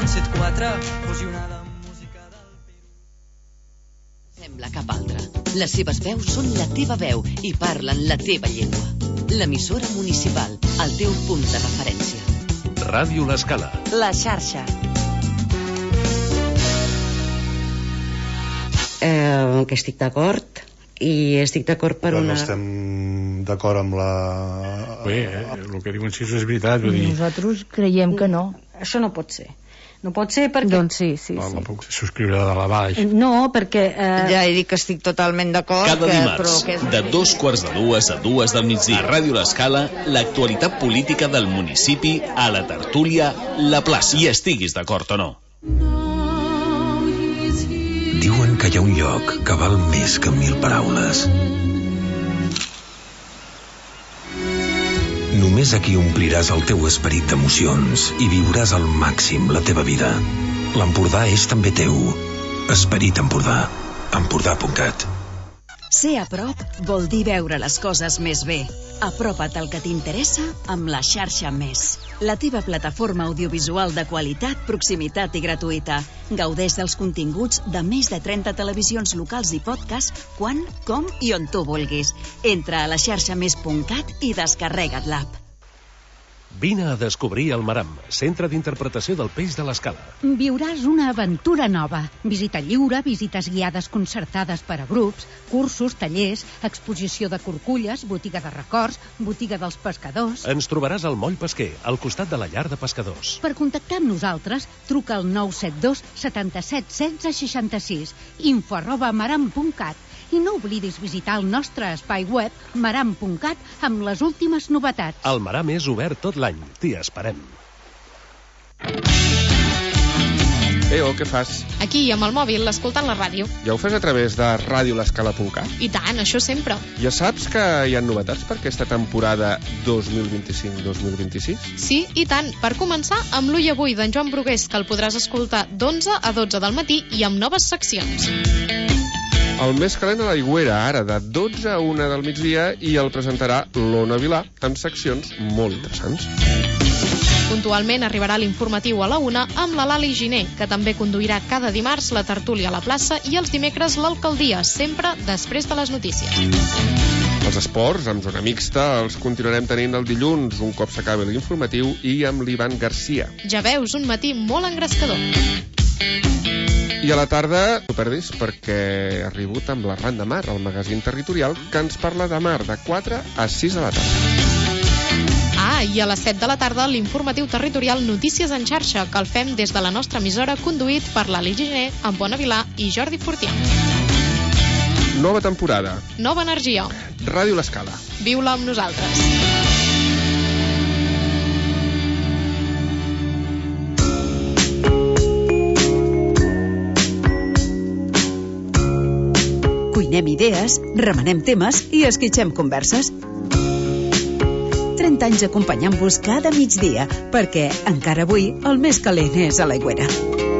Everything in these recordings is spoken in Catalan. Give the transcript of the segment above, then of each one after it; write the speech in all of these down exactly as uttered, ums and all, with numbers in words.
set quatre, fusionada amb música del Perú. Sembla cap altra. Les seves veus són la teva veu i parlen la teva llengua. L'emissora municipal, el teu punt de referència. Ràdio L'Escala. La xarxa. Eh, que estic d'acord i estic d'acord per Però una... no estem d'acord amb la... Bé, eh, el que diuen si això és veritat, vull dir... Nosaltres creiem que no. Això no pot ser. No pot ser perquè... Doncs sí, sí, No, sí. no puc subscriure de la baix. No, perquè... Eh... Ja he dit que estic totalment d'acord. Cada que, dimarts, però que... de dos quarts de dues a dues del migdia, a Ràdio L'Escala, l'actualitat política del municipi a la tertúlia La Plaça. I estiguis d'acord o no. Diuen que hi ha un lloc que val més que mil paraules. Només aquí ompliràs el teu esperit d'emocions i viuràs al màxim la teva vida. L'Empordà és també teu. Esperit Empordà. Empordà punt cat. Ser a prop vol dir veure les coses més bé. Apropa't al que t'interessa amb la xarxa Més. La teva plataforma audiovisual de qualitat, proximitat i gratuïta. Gaudeix dels continguts de més de trenta televisions locals i podcast quan, com i on tu vulguis. Entra a la xarxa més punt cat i descarrega't l'app. Vine a descobrir el Maram, centre d'interpretació del peix de l'Escala. Viuràs una aventura nova. Visita lliure, visites guiades concertades per a grups, cursos, tallers, exposició de corculles, botiga de records, botiga dels pescadors... Ens trobaràs al Moll Pesquer, al costat de la llar de pescadors. Per contactar amb nosaltres, truca al nou set dos setanta-set setze seixanta-sis, info arroba maram punt cat. I no oblidis visitar el nostre espai web maram punt cat amb les últimes novetats. El Maram és obert tot l'any. T'hi esperem. Eo, què fas? Aquí, amb el mòbil, escoltant la ràdio. Ja ho fas a través de ràdio l'escala punt cat? I tant, això sempre. Ja saps que hi ha novetats per aquesta temporada dos mil vint-i-cinc dos mil vint-i-sis? Sí, i tant. Per començar, amb l'Ull Avui d'en Joan Brugués, que el podràs escoltar d'onze a dotze del matí i amb noves seccions. El més calent a l'Aigüera, ara de dotze a una del migdia, i el presentarà l'Ona Vilà, amb seccions molt interessants. Puntualment arribarà l'informatiu a la una amb la Lali Giner, que també conduirà cada dimarts la tertúlia a la plaça i els dimecres l'alcaldia, sempre després de les notícies. Els esports, amb zona mixta, els continuarem tenint el dilluns, un cop s'acabi l'informatiu, i amb l'Ivan Garcia. Ja veus, un matí molt engrescador. I a la tarda, no perdis, perquè ha arribat amb la Ran de Mar, el magazín territorial, que ens parla de mar de quatre a sis de la tarda. Ah, i a les set de la tarda, l'informatiu territorial Notícies en xarxa, que el fem des de la nostra emissora, conduït per l'Ali Giner, en Bona Vilà i Jordi Fortià. Nova temporada. Nova energia. Ràdio L'Escala. Viu-la amb nosaltres. Cuinem idees, remenem temes i esquitxem converses. trenta anys acompanyant-vos cada migdia, perquè encara avui el més calent és a l'Aigüera.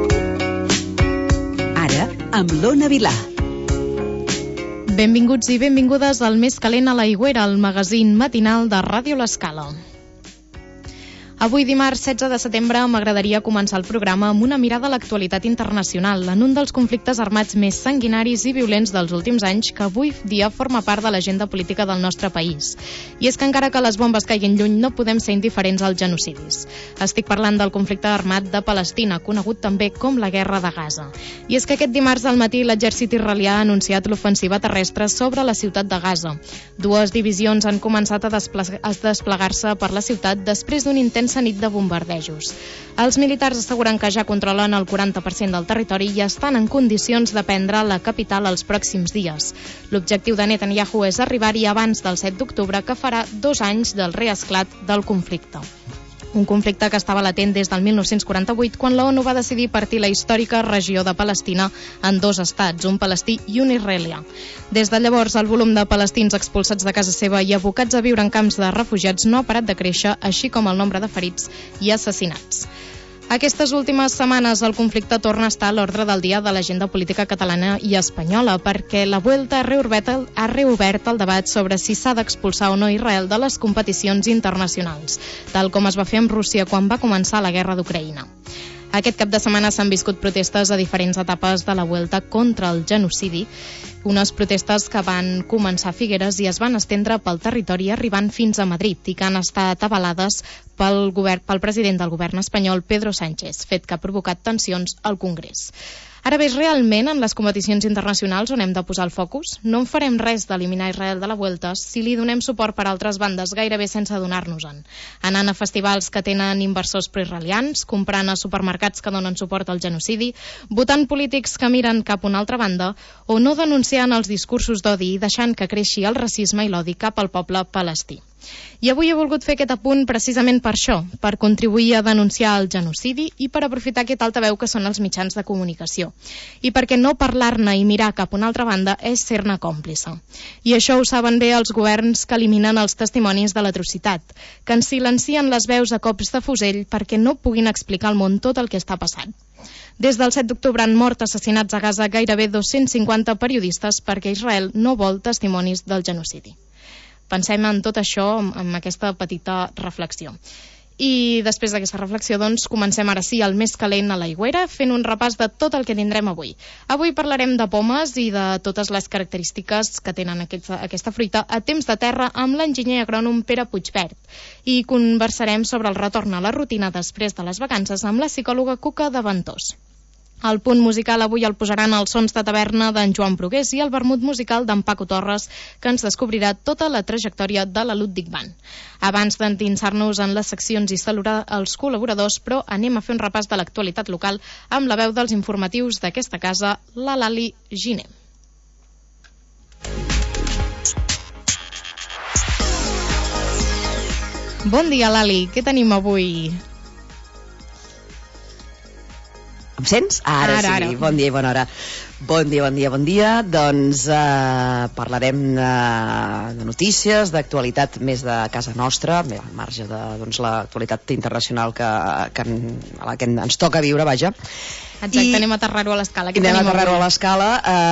Ara, amb l'Ona Vilà. Benvinguts i benvingudes al Més calent a l'Aigüera, el magazín matinal de Ràdio L'Escala. Avui, dimarts setze de setembre, m'agradaria començar el programa amb una mirada a l'actualitat internacional, en un dels conflictes armats més sanguinaris i violents dels últims anys, que avui dia forma part de l'agenda política del nostre país. I és que encara que les bombes caiguin lluny, no podem ser indiferents als genocidis. Estic parlant del conflicte armat de Palestina, conegut també com la Guerra de Gaza. I és que aquest dimarts al matí l'exèrcit israelià ha anunciat l'ofensiva terrestre sobre la ciutat de Gaza. Dues divisions han començat a, desplegar- a desplegar-se per la ciutat després d'un intent nit de bombardejos. Els militars asseguren que ja controlen el quaranta per cent del territori i estan en condicions de prendre la capital els pròxims dies. L'objectiu de Netanyahu és arribar-hi abans del set d'octubre, que farà dos anys del reesclat del conflicte. Un conflicte que estava latent des del mil nou-cents quaranta-vuit, quan la ONU va decidir partir la històrica regió de Palestina en dos estats, un palestí i un israelià. Des de llavors, el volum de palestins expulsats de casa seva i abocats a viure en camps de refugiats no ha parat de créixer, així com el nombre de ferits i assassinats. Aquestes últimes setmanes el conflicte torna a estar a l'ordre del dia de l'agenda política catalana i espanyola, perquè la Vuelta ha reobert, el, ha reobert el debat sobre si s'ha d'expulsar o no Israel de les competicions internacionals, tal com es va fer amb Rússia quan va començar la guerra d'Ucraïna. Aquest cap de setmana s'han viscut protestes a diferents etapes de la Vuelta contra el genocidi, unes protestes que van començar a Figueres i es van estendre pel territori arribant fins a Madrid i que han estat avalades pel, govern, pel president del govern espanyol, Pedro Sánchez, fet que ha provocat tensions al Congrés. Ara bé, és realment en les competicions internacionals on hem de posar el focus? No en farem res d'eliminar Israel de la Vuelta si li donem suport per altres bandes gairebé sense adonar-nos-en. Anant a festivals que tenen inversors proisraelians, comprant a supermercats que donen suport al genocidi, votant polítics que miren cap a una altra banda o no denunciant els discursos d'odi i deixant que creixi el racisme i l'odi cap al poble palestí. I avui he volgut fer aquest apunt precisament per això, per contribuir a denunciar el genocidi i per aprofitar aquest altaveu que són els mitjans de comunicació. I perquè no parlar-ne i mirar cap a una altra banda és ser-ne còmplice. I això ho saben bé els governs que eliminen els testimonis de l'atrocitat, que ens silencien les veus a cops de fusell perquè no puguin explicar al món tot el que està passant. Des del set d'octubre han mort assassinats a Gaza gairebé dos-cents cinquanta periodistes perquè Israel no vol testimonis del genocidi. Pensem en tot això amb aquesta petita reflexió. I després d'aquesta reflexió, doncs, comencem ara sí el més calent a l'Aigüera, fent un repàs de tot el que tindrem avui. Avui parlarem de pomes i de totes les característiques que tenen aquesta, aquesta fruita a temps de terra amb l'enginyer agrònom Pere Puigverd. I conversarem sobre el retorn a la rutina després de les vacances amb la psicòloga Cuca de Ventós. El punt musical avui el posaran els sons de taverna d'en Joan Brugués i el vermut musical d'en Paco Torres, que ens descobrirà tota la trajectòria de la Ludwig Band. Abans d'endinsar-nos en les seccions i saludar els col·laboradors, però anem a fer un repàs de l'actualitat local amb la veu dels informatius d'aquesta casa, la Lali Giner. Bon dia, Lali. Què tenim avui? Em sents? Ara, ara sí, ara. Bon dia i bona hora. Bon dia, bon dia, bon dia. Doncs eh, parlarem de, de notícies, d'actualitat més de casa nostra, al marge de doncs, l'actualitat internacional que, que, a la que ens toca viure, vaja. Exacte, I anem a aterrar-ho a l'escala. Anem a aterrar-ho a l'escala.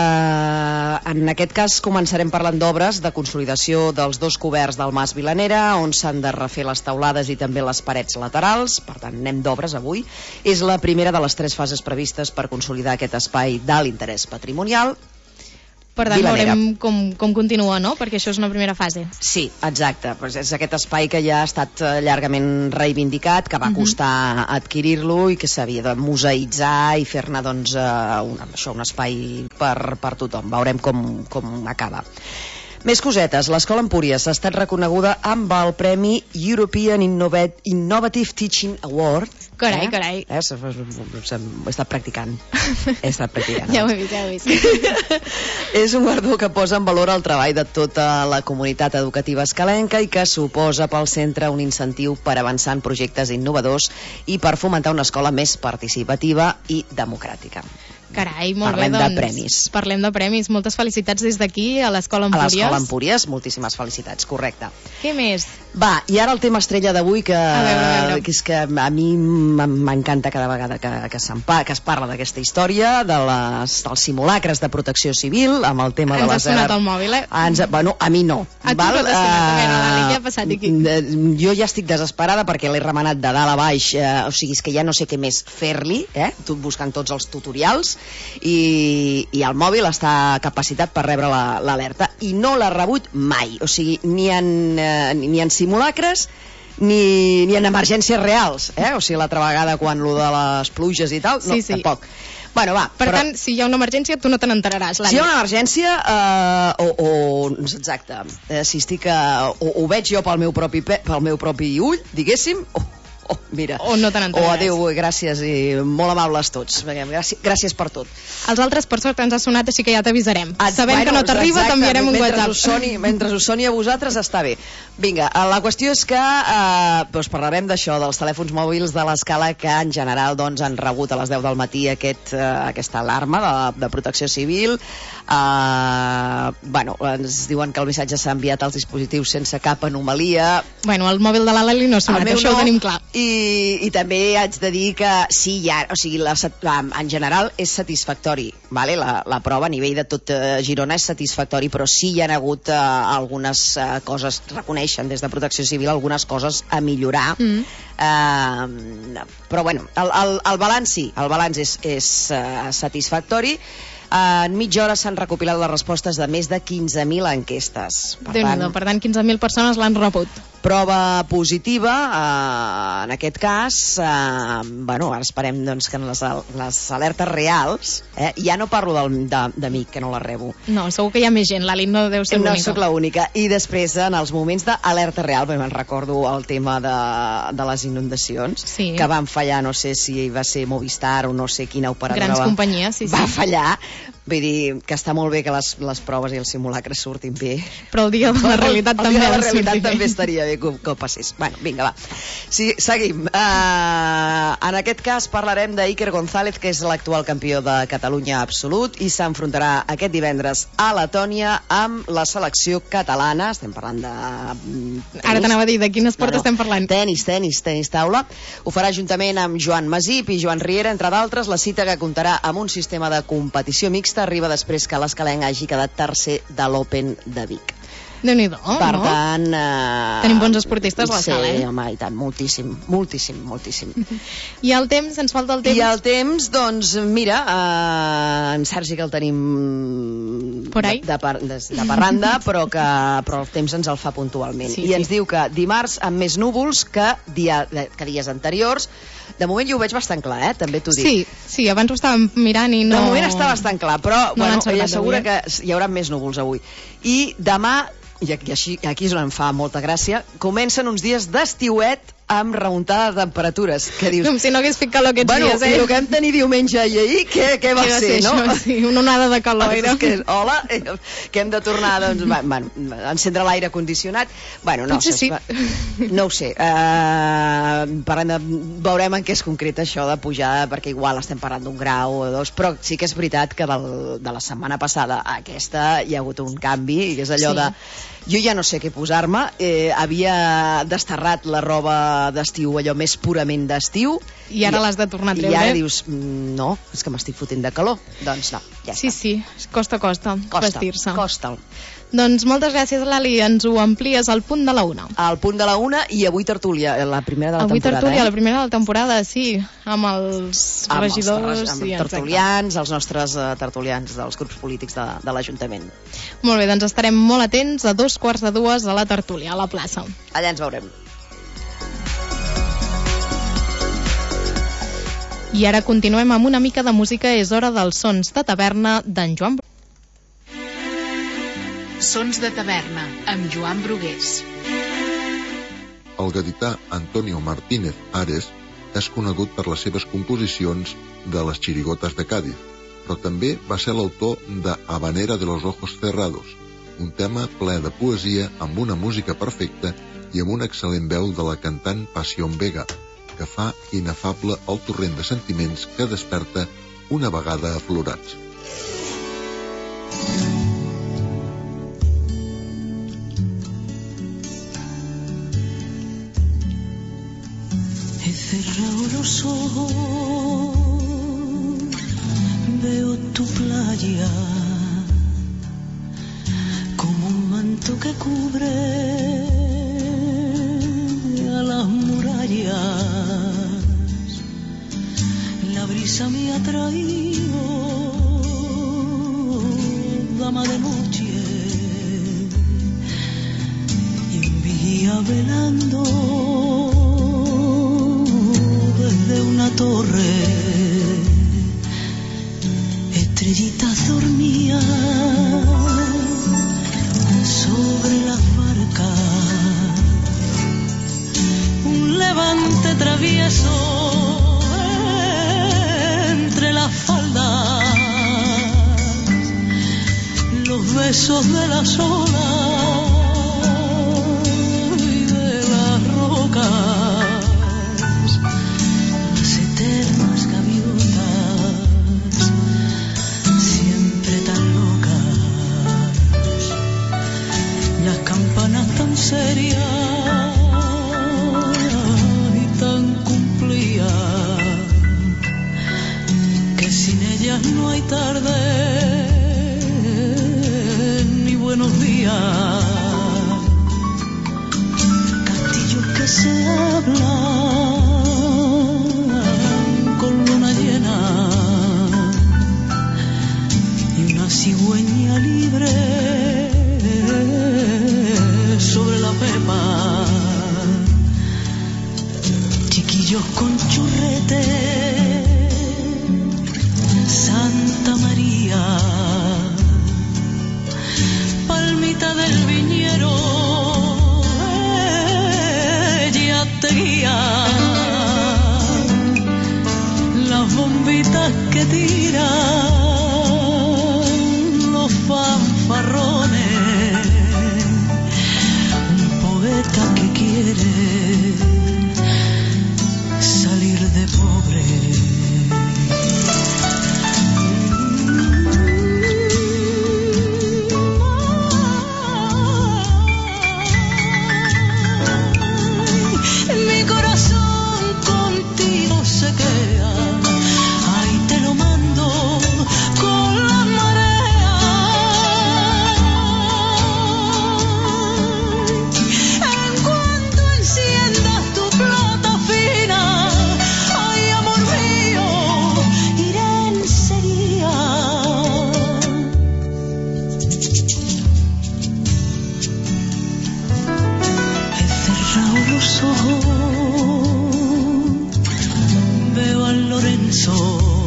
Eh, en aquest cas començarem parlant d'obres de consolidació dels dos coberts del Mas Vilanera, on s'han de refer les teulades i també les parets laterals. Per tant, anem d'obres avui. És la primera de les tres fases previstes per consolidar aquest espai d'alt interès patrimonial. Per tant, Vilanera. Veurem com, com continua, no? Perquè això és una primera fase. Sí, exacte. Pues és aquest espai que ja ha estat llargament reivindicat, que va costar uh-huh. adquirir-lo i que s'havia de museïtzar i fer-ne doncs, un, això, un espai per, per tothom. Veurem com, com acaba. Més cosetes. L'Escola Empúries ha estat reconeguda amb el Premi European Innovat- Innovative Teaching Award. Carai, eh? carai. Eh? Ho he estat practicant. He estat practicant. Ja ho he vist, ja ho he vist. És un guardó que posa en valor el treball de tota la comunitat educativa escalenca i que suposa pel centre un incentiu per avançar en projectes innovadors i per fomentar una escola més participativa i democràtica. Carai, molt parlem bé, doncs, de premis. Parlem de premis. Moltes felicitats des d'aquí a l'Escola Empúries. A l'Escola Empúries, moltíssimes felicitats, correcte. Què més? Va, i ara el tema estrella d'avui, que, a veure, a veure. que és que a mi m'encanta cada vegada que, que, que es parla d'aquesta història, de les, dels simulacres de protecció civil, amb el tema ens de les... Ens ha sonat el mòbil, eh? Ens, bueno, a mi no. A tu no t'ha sonat, a veure, Lali, què ha passat aquí? Jo ja estic desesperada perquè l'he remenat de dalt a baix, eh, o sigui, és que ja no sé què més fer-li, eh? Tot buscant tots els tutorials, i i el mòbil està capacitat per rebre l'alerta i no l'ha rebut mai, o sigui, ni en, eh, ni en simulacres ni, ni en emergències reals, eh? O sigui, l'altra vegada quan lo de les pluges i tal, no, sí, sí. tampoc. Bueno, va, per però... tant, si hi ha una emergència tu no te n'enteraràs, Lali. Si hi ha una emergència eh, o, o exacte, eh, si estic a, o, ho veig jo pel meu propi, pe, pel meu propi ull, diguéssim, o Oh, mira. O no te n'enteraràs. O adéu, gràcies i molt amables tots. Gràcies, gràcies per tot. Els altres, per sort, ens ha sonat, així que ja t'avisarem. Sabem bueno, que no t'arriba, t'enviarem un mentre WhatsApp. Us soni, mentre us soni a vosaltres està bé. Vinga, la qüestió és que eh, doncs parlarem d'això, dels telèfons mòbils de l'escala que en general doncs, han rebut a les deu del matí aquest, eh, aquesta alarma de, de protecció civil. Eh, bueno, ens diuen que el missatge s'ha enviat als dispositius sense cap anomalia. Bueno, el mòbil de la Lali no ha sonat, això no, ho tenim clar. I, i també haig de dir que sí, ja, o sigui, la, en general és satisfactori, vale? la, la prova a nivell de tot eh, Girona és satisfactori, però sí hi ha hagut eh, algunes eh, coses, reconeixen des de Protecció Civil algunes coses a millorar, mm. eh, però bueno, el, el, el balanç sí, el balanç és, és eh, satisfactori. En mitja hora s'han recopilat les respostes de més de quinze mil enquestes. Per tant, per tant, quinze mil persones l'han rebut. Prova positiva, eh, en aquest cas, eh, bueno, ara esperem doncs, que en les, les alertes reals, eh, ja no parlo del, de, de mi, que no la rebo. No, segur que hi ha més gent, l'Ali no deu ser l'única. No sóc l'única. I després, en els moments d'alerta real, me'n recordo el tema de, de les inundacions, sí. que van fallar, no sé si va ser Movistar o no sé quina operadora. Grans va, companyies, sí, sí. Va fallar. Vull dir que està molt bé que les, les proves i els simulacres surtin bé. Però el dia de la realitat el, també el dia de la realitat bé. també estaria bé que, que ho passés. Bueno, vinga, va. Sí, seguim. Uh, en aquest cas parlarem d'Iker González, que és l'actual campió de Catalunya absolut i s'enfrontarà aquest divendres a Letònia amb la selecció catalana. Estem parlant de... Tenis. Ara t'anava a dir, de quin esport no, no. estem parlant? Tenis, tenis, tenis taula. Ho farà juntament amb Joan Masip i Joan Riera, entre d'altres. La cita que comptarà amb un sistema de competició mixta arriba després que l'escalenc hagi quedat tercer de l'Open de Vic. Déu-n'hi-do, per no? tant... Eh... Tenim bons esportistes a l'escala, sí, eh? home, i tant, moltíssim, moltíssim, moltíssim. I el temps, ens falta el temps? I el temps, doncs, mira, eh, en Sergi que el tenim por ahí? de, de, de, de parranda, però, que, però el temps ens el fa puntualment. Sí, I sí. ens diu que dimarts amb més núvols que, dia, que dies anteriors. De moment jo ho veig bastant clar, eh? També t'ho dic. Sí, sí, abans ho estàvem mirant i no... De moment està bastant clar, però no bueno, ella assegura avui, eh? que hi haurà més núvols avui. I demà, i aquí, així, aquí és on em fa molta gràcia, comencen uns dies d'estiuet amb remuntada de temperatures. Que dius, com si no hagués fet calor aquests bueno, dies, eh? i el que vam tenir diumenge i ahir, què, què va, va ser, ser no? Això, sí, una onada de calor. Era. Que, hola, que hem de tornar doncs, bueno, encendre l'aire condicionat. Bueno, no, Potser sí. no ho sé. Uh, parlem de, veurem en què es concreta això de pujada, perquè igual estem parlant d'un grau o dos, però sí que és veritat que del, de la setmana passada a aquesta hi ha hagut un canvi, i és allò sí. de... Jo ja no sé què posar-me, eh, havia desterrat la roba d'estiu, allò més purament d'estiu. I ara l'has de tornar a treure. I ara dius, no, és que m'estic fotent de calor. Doncs no, ja sí, està. Sí, sí, costa, costa, costa vestir-se. Costa'l. Doncs moltes gràcies, Lali, ens ho amplies al punt de la una. Al punt de la una, i avui tertúlia, la primera de la avui temporada. Avui tertúlia, eh? la primera de la temporada, sí, amb els amb regidors. Els, amb sí, tertulians, els nostres uh, tertulians dels grups polítics de, de l'Ajuntament. Molt bé, doncs estarem molt atents a dos quarts de dues a la tertúlia, a la plaça. Allà ens veurem. I ara continuem amb una mica de música, és hora dels sons de taverna d'en Joan Brugués. Sons de taverna, amb Joan Brugués. El gadità Antonio Martínez Ares és conegut per les seves composicions de les chirigotas de Cádiz, però també va ser l'autor de Habanera de los ojos cerrados, un tema ple de poesia amb una música perfecta i amb una excel·lent veu de la cantant Pasión Vega, que fa inefable el torrent de sentiments que desperta una vegada aflorats. He cerrado los ojos, veo tu playa como un manto que cubre a las murallas. La brisa me ha traído, dama de noche, y un vigía velando desde una torre. Estrellitas dormían sobre las barcas, un levante travieso entre las faldas, los besos de las olas y de las rocas, las eternas gaviotas, siempre tan locas, las campanas tan serias y tan que sin ellas no hay tarde ni buenos días, castillos que se hablan con luna llena y una cigüeña libre sobre la pepa, chiquillos con churrete, Santa María, palmita del viñero, ella te guía, las bombitas que tiran los fanfarrones, un poeta que quiere salir de pobre. Mi corazón contigo se queda, ahí te lo mando con la marea. En cuanto enciendas tu plata fina, ay amor mío, iré enseguida. He cerrado los ojos, veo al Lorenzo,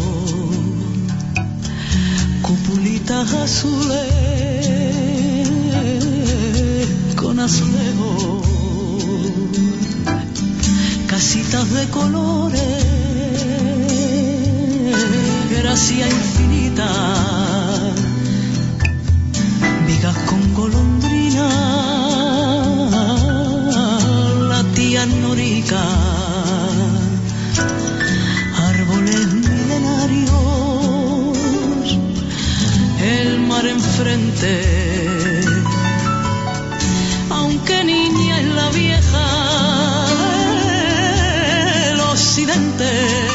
cupulitas azules con azulejo, casitas de colores, gracia infinita, vigas con golondrina, la tía Norica, árboles milenarios, el mar enfrente, aunque niña es la vieja del occidente,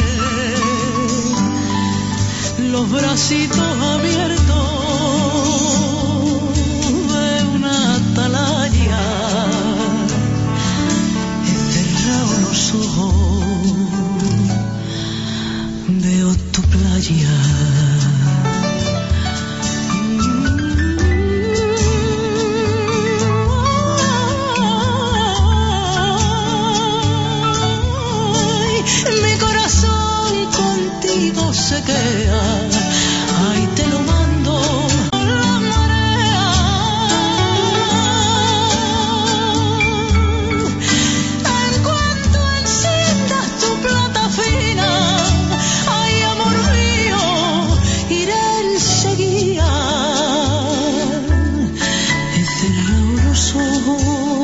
los bracitos abiertos de una atalaya. He cerrado los ojos, veo tu playa. Mi corazón contigo se queda, ahí te lo mando con la marea. En cuanto enciendas tu plata fina, ay amor mío, iré enseguida. He cerrado los ojos.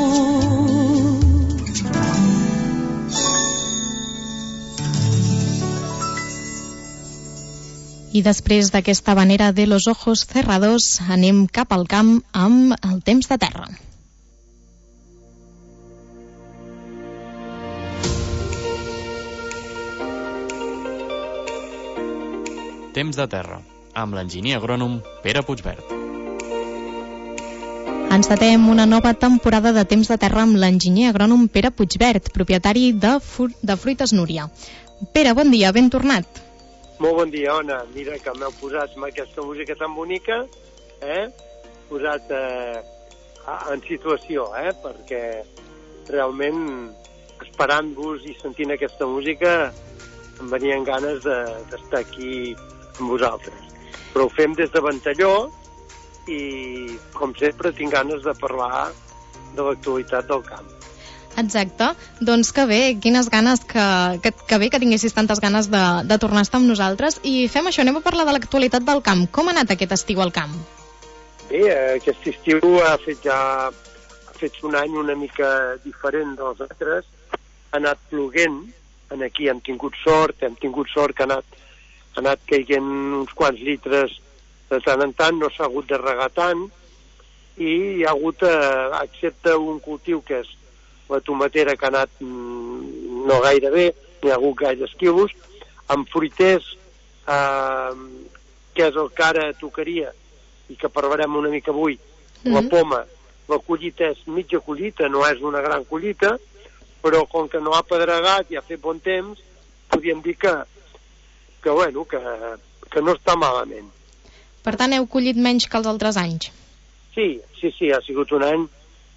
I després d'aquesta vanera de los ojos cerrados anem cap al camp amb el temps de terra. Temps de terra, amb l'enginyer agrònom Pere Puigvert. Encetem una nova temporada de Temps de terra amb l'enginyer agrònom Pere Puigvert, propietari de, Fru de Fruites Núria. Pere, bon dia, ben tornat. Molt bon dia, Ona. Mira que m'heu posat amb aquesta música tan bonica, eh? Posat eh, en situació, eh? Perquè realment esperant-vos i sentint aquesta música em venien ganes d'estar de, aquí amb vosaltres. Però ho fem des de Ventalló i, com sempre, tinc ganes de parlar de l'actualitat del camp. Exacte, doncs que bé, quines ganes que, que, que bé que tinguessis tantes ganes de, de tornar a estar amb nosaltres. I fem això, anem a parlar de l'actualitat del camp. Com ha anat aquest estiu al camp? Bé, aquest estiu ha fet ja ha fet un any una mica diferent dels altres. Ha anat ploguent, aquí hem tingut sort, hem tingut sort que ha anat, ha anat caiguent uns quants litres de tant en tant, no s'ha hagut de regar tant, i hi ha hagut, eh, excepte un cultiu que és la tomatera, que ha anat mm, no gaire bé, n'hi ha hagut gaires quilos, amb fruiters eh, que és el que ara tocaria i que parlarem una mica avui, Mhm. la poma, la collita és mitja collita, no és una gran collita, però com que no ha pedregat i ha fet bon temps, podríem dir que, que, bueno, que, que no està malament. Per tant, heu collit menys que els altres anys? Sí, sí, sí, ha sigut un any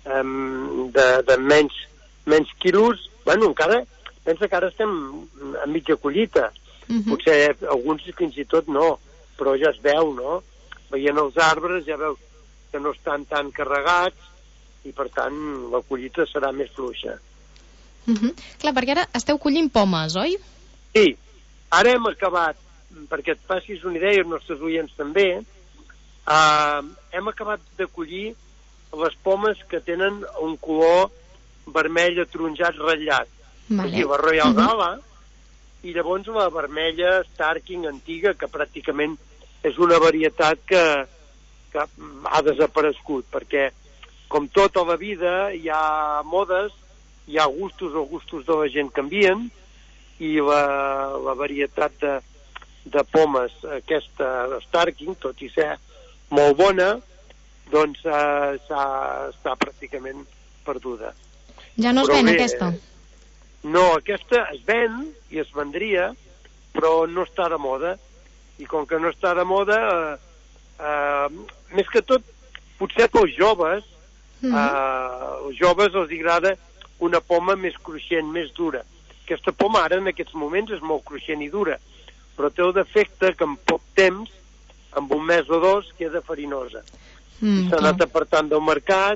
um, de, de menys, menys quilos. Bueno, encara, pensa que ara estem a mitja collita. Mhm. Potser alguns fins i tot no, però ja es veu, no? Veient els arbres ja veus que no estan tan carregats i, per tant, la collita serà més fluixa. Mhm. Clar, perquè ara esteu collint pomes, oi? Sí, ara hem acabat, perquè et passis una idea i els nostres oients també, uh, hem acabat de collir les pomes que tenen un color vermell ataronjat ratllat. Vale. Aquí la Royal Mhm. Gala, i llavors la vermella Starking antiga, que pràcticament és una varietat que, que ha desaparegut, perquè com tota la vida hi ha modes, hi ha gustos, els gustos de la gent canvien, i la, la varietat de, de pomes, aquesta Starking, tot i ser molt bona, doncs eh, s'ha, està pràcticament perduda. Ja no es Però ven, bé, aquesta? No, aquesta es ven i es vendria, però no està de moda. I com que no està de moda, eh, eh, més que tot, potser pels joves, Mhm. eh, els joves els agrada una poma més cruixent, més dura. Aquesta poma ara en aquests moments és molt cruixent i dura, però té el defecte que en poc temps, en un mes o dos, queda farinosa. Mm, S'ha clar. anat apartant del mercat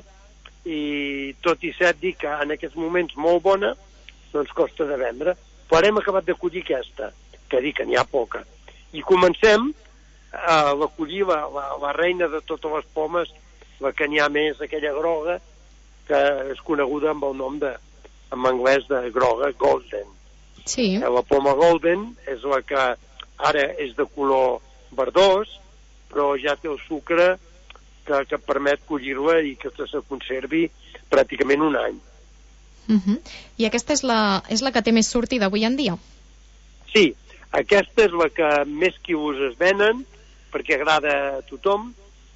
i tot i ser dir que en aquests moments molt bona, doncs costa de vendre. Però ara hem acabat de collir aquesta, que dic que n'hi ha poca. I comencem a la collir la, la, la reina de totes les pomes, la que n'hi ha més, aquella groga, que és coneguda amb el nom de, en anglès de groga, golden. Sí. La poma golden és la que ara és de color verdós, però ja té el sucre que, que permet collir-la i que se conservi pràcticament un any. Mhm. I aquesta és la, és la que té més sortida avui en dia? Sí, aquesta és la que més quilos es venen, perquè agrada a tothom,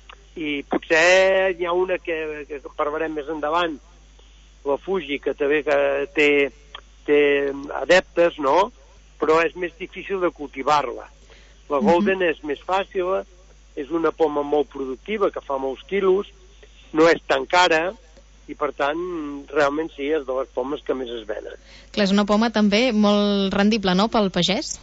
i potser hi ha una que, que parlarem més endavant, la Fuji, que també que té, té adeptes, no? Però és més difícil de cultivar-la. La Golden mm-hmm. és més fàcil, és una poma molt productiva, que fa molts quilos, no és tan cara, i per tant, realment sí, és de les pomes que més es venen. Clar, és una poma també molt rendible, no?, pel pagès?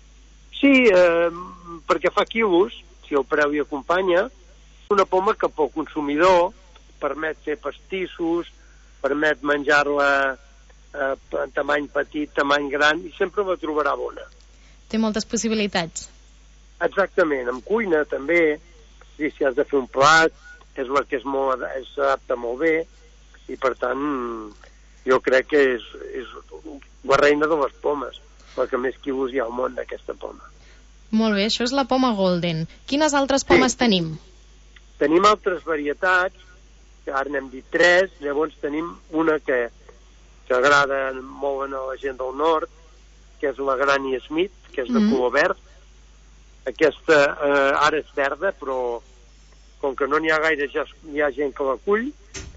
Sí, eh, perquè fa quilos, si el preu hi acompanya, una poma que pel consumidor permet fer pastissos, permet menjar-la eh, en tamany petit, tamany gran, i sempre la trobarà bona. Té moltes possibilitats. Exactament, en cuina també, i si has de fer un plat, és la que és molt, s'adapta molt bé, i per tant jo crec que és, és la reina de les pomes, la que més quilos hi ha al món d'aquesta poma. Molt bé, això és la poma golden. Quines altres pomes sí. tenim? Tenim altres varietats, que ara n'hem dit tres, llavors tenim una que, que agrada molt a la gent del nord, que és la Granny Smith, que és de mm. color verd. Aquesta eh, ara és verda, però com que no n'hi ha gaire, ja hi ha gent que la cull.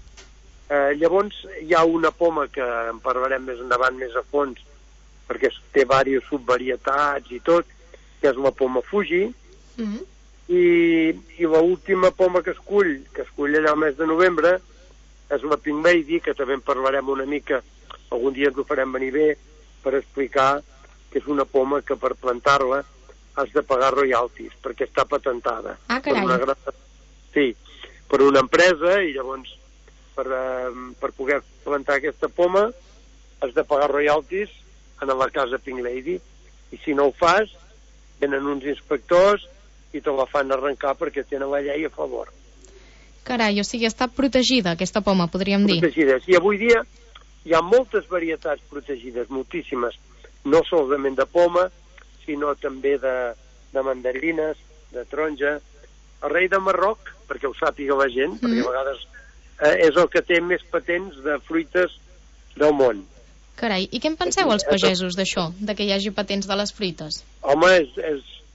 Eh, llavors hi ha una poma que en parlarem més endavant, més a fons, perquè té diverses subvarietats i tot, que és la poma Fuji. Mm. I, i l'última poma que es cull, que es cull allà al mes de novembre, és la Pink Lady, que també en parlarem una mica, algun dia ens ho farem venir bé, per explicar que és una poma que per plantar-la has de pagar royalties, perquè està patentada. Ah, carai. Per una gran... Sí, per una empresa, i llavors per, eh, per poder plantar aquesta poma has de pagar royalties en la casa Pink Lady, i si no ho fas, venen uns inspectors i te la fan arrencar perquè tenen la llei a favor. Carai, o sigui, està protegida aquesta poma, podríem dir. Protegides. I avui dia hi ha moltes varietats protegides, moltíssimes, no solament de poma, sinó també de, de mandarines, de taronja. El rei de Marroc, perquè ho sàpiga la gent, mm. perquè a vegades eh, és el que té més patents de fruites del món. Carai, i què en penseu els pagesos d'això, de que hi hagi patents de les fruites? Home, és, és,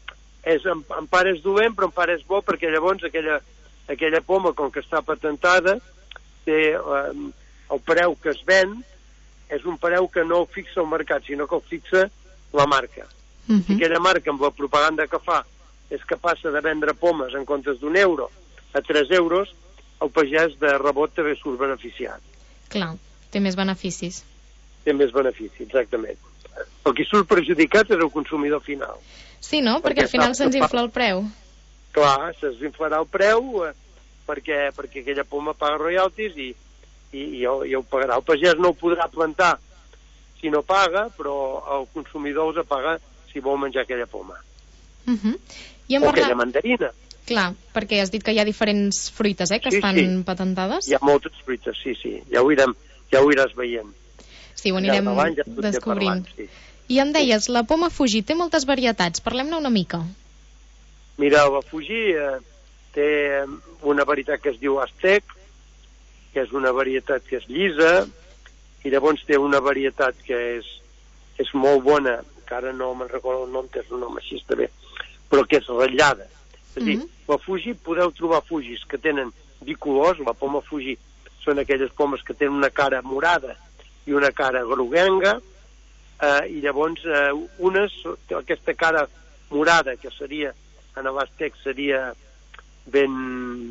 és, en, en part és dolent, però en part és bo, perquè llavors aquella, aquella poma, com que està patentada, té eh, el preu que es ven és un preu que no el fixa el mercat, sinó que el fixa la marca. Uh-huh. Si aquella marca, amb la propaganda que fa, és capaç de vendre pomes en comptes d'un euro a tres euros, el pagès de rebot també surt beneficiat. Clar, té més beneficis. Té més benefici, exactament. El que surt perjudicat és el consumidor final. Sí, no? Perquè, perquè al final se'ns infla el preu. Clar, se'ns inflarà el preu eh, perquè, perquè aquella poma paga royalties i, i, i, el, i el pagarà. El pagès no ho podrà plantar si no paga, però el consumidor els paga si vol menjar aquella poma. Uh-huh. I o parla... aquella mandarina. Clar, perquè has dit que hi ha diferents fruites eh, que sí, estan sí. patentades. Hi ha moltes fruites, sí, sí. Ja ho, irem, ja ho iràs veient. Sí, ho anirem ja descobrint. Parlant, sí. I em deies, la poma Fuji té moltes varietats. Parlem-ne una mica. Mira, la Fuji eh, té una varietat que es diu Aztec, que és una varietat que és llisa, i llavors té una varietat que és, és molt bona, que ara no me'n recordo el nom, que és un nom així està bé, però que és ratllada. És a dir, mm-hmm. la Fuji, podeu trobar Fujis que tenen bicolors, la poma Fuji són aquelles pomes que tenen una cara morada i una cara groguenga, eh, i llavors eh, unes, aquesta cara morada, que seria, en l'Aztec seria ben,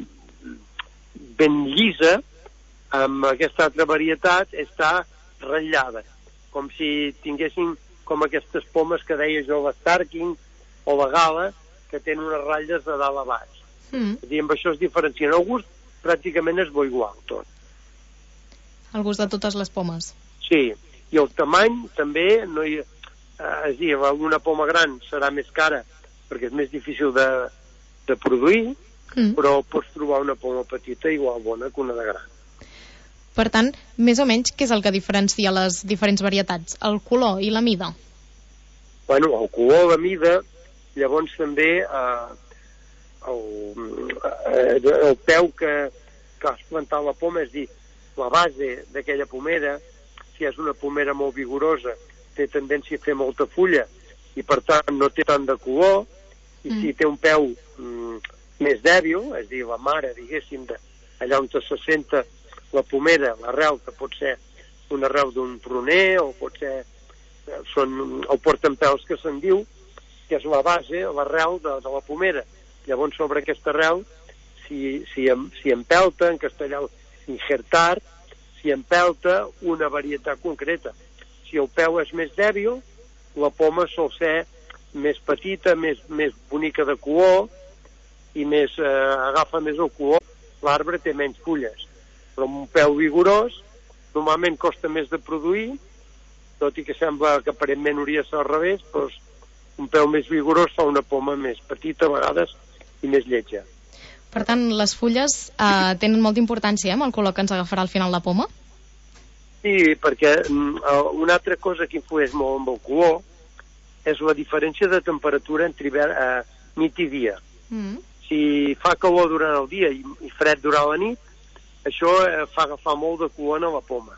ben llisa, amb aquesta altra varietat està ratllada, com si tinguessin com aquestes pomes que deia jo, la Starking o la Gala, que tenen unes ratlles de dalt a baix. Mm. I amb això es diferencien. El gust pràcticament és bo igual, tot. El gust de totes les pomes. Sí, i el tamany també, no hi, eh, és a dir, una poma gran serà més cara perquè és més difícil de, de produir, mm. però pots trobar una poma petita igual bona que una de gran. Per tant, més o menys, què és el que diferencia les diferents varietats? El color i la mida? Bueno, el color, la mida, llavors també eh, el, eh, el peu que, que has plantat la poma, és dir, la base d'aquella pomera, si és una pomera molt vigorosa, té tendència a fer molta fulla i per tant no té tant de color, i mm. si té un peu mm, més dèbil, és a dir, la mare, diguéssim, de, allà on se senta la pomera, l'arrel, que pot ser un arrel d'un pruner o pot ser són el portaempels que se'n diu, que és la base, l'arrel de, de la pomera. Llavors sobre aquesta arrel si, si, si empelta, en castellà injertar, si empelta una varietat concreta. Si el peu és més dèbil, la poma sol ser més petita, més, més bonica de color i més, eh, agafa més el color, l'arbre té menys fulles. Però amb un peu vigorós normalment costa més de produir, tot i que sembla que aparentment hauria de ser al revés, però un peu més vigorós fa una poma més petita a vegades i més lletja. Per tant, les fulles eh, tenen molta importància eh, amb el color que ens agafarà al final la poma? Sí, perquè uh, una altra cosa que influeix molt amb el color és la diferència de temperatura entre hivern, uh, nit i dia. Mm. Si fa calor durant el dia i, i fred durant la nit, això uh, fa agafar molt de color a la poma.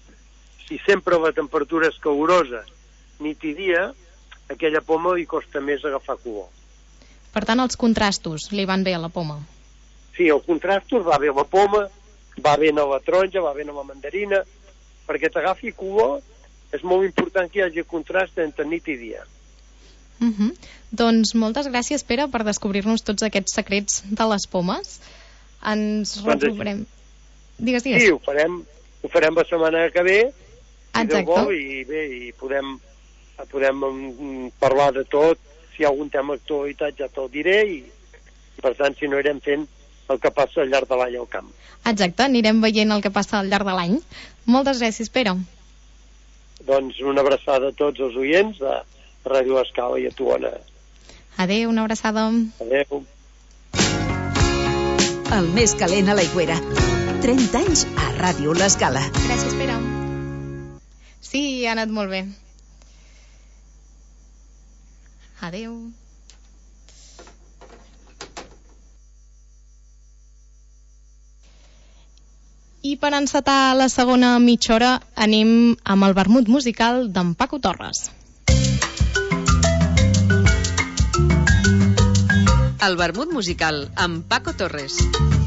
Si sempre la temperatura és calorosa nit i dia, aquella poma li costa més agafar color. Per tant, els contrastos li van bé a la poma? Sí, els contrastos va bé a la poma, va bé a la taronja, va bé a la mandarina. Perquè t'agafi color és molt important que hi hagi contrast entre nit i dia. Uh -huh. Doncs moltes gràcies, Pere, per descobrir-nos tots aquests secrets de les pomes. Ens retrobarem. Digues, digues. Sí, ho farem, ho farem la setmana que ve. Exacte. Vol, i bé, i podem, podem um, parlar de tot. Si hi ha algun tema d'actualitat ja te'l diré i, per tant, si no, irem fent el que passa al llarg de l'any al camp. Exacte, anirem veient el que passa al llarg de l'any. Moltes gràcies, Pere. Doncs una abraçada a tots els oients de Ràdio L'Escala i a tu, Ona. Adéu, una abraçada. Adéu. El més calent a l'Aigüera. trenta anys a Ràdio L'Escala. Gràcies, Pere. Sí, ha anat molt bé. Adéu. I per encetar la segona mitja hora anem amb el vermut musical d'en Paco Torres. el vermut musical amb Paco Torres.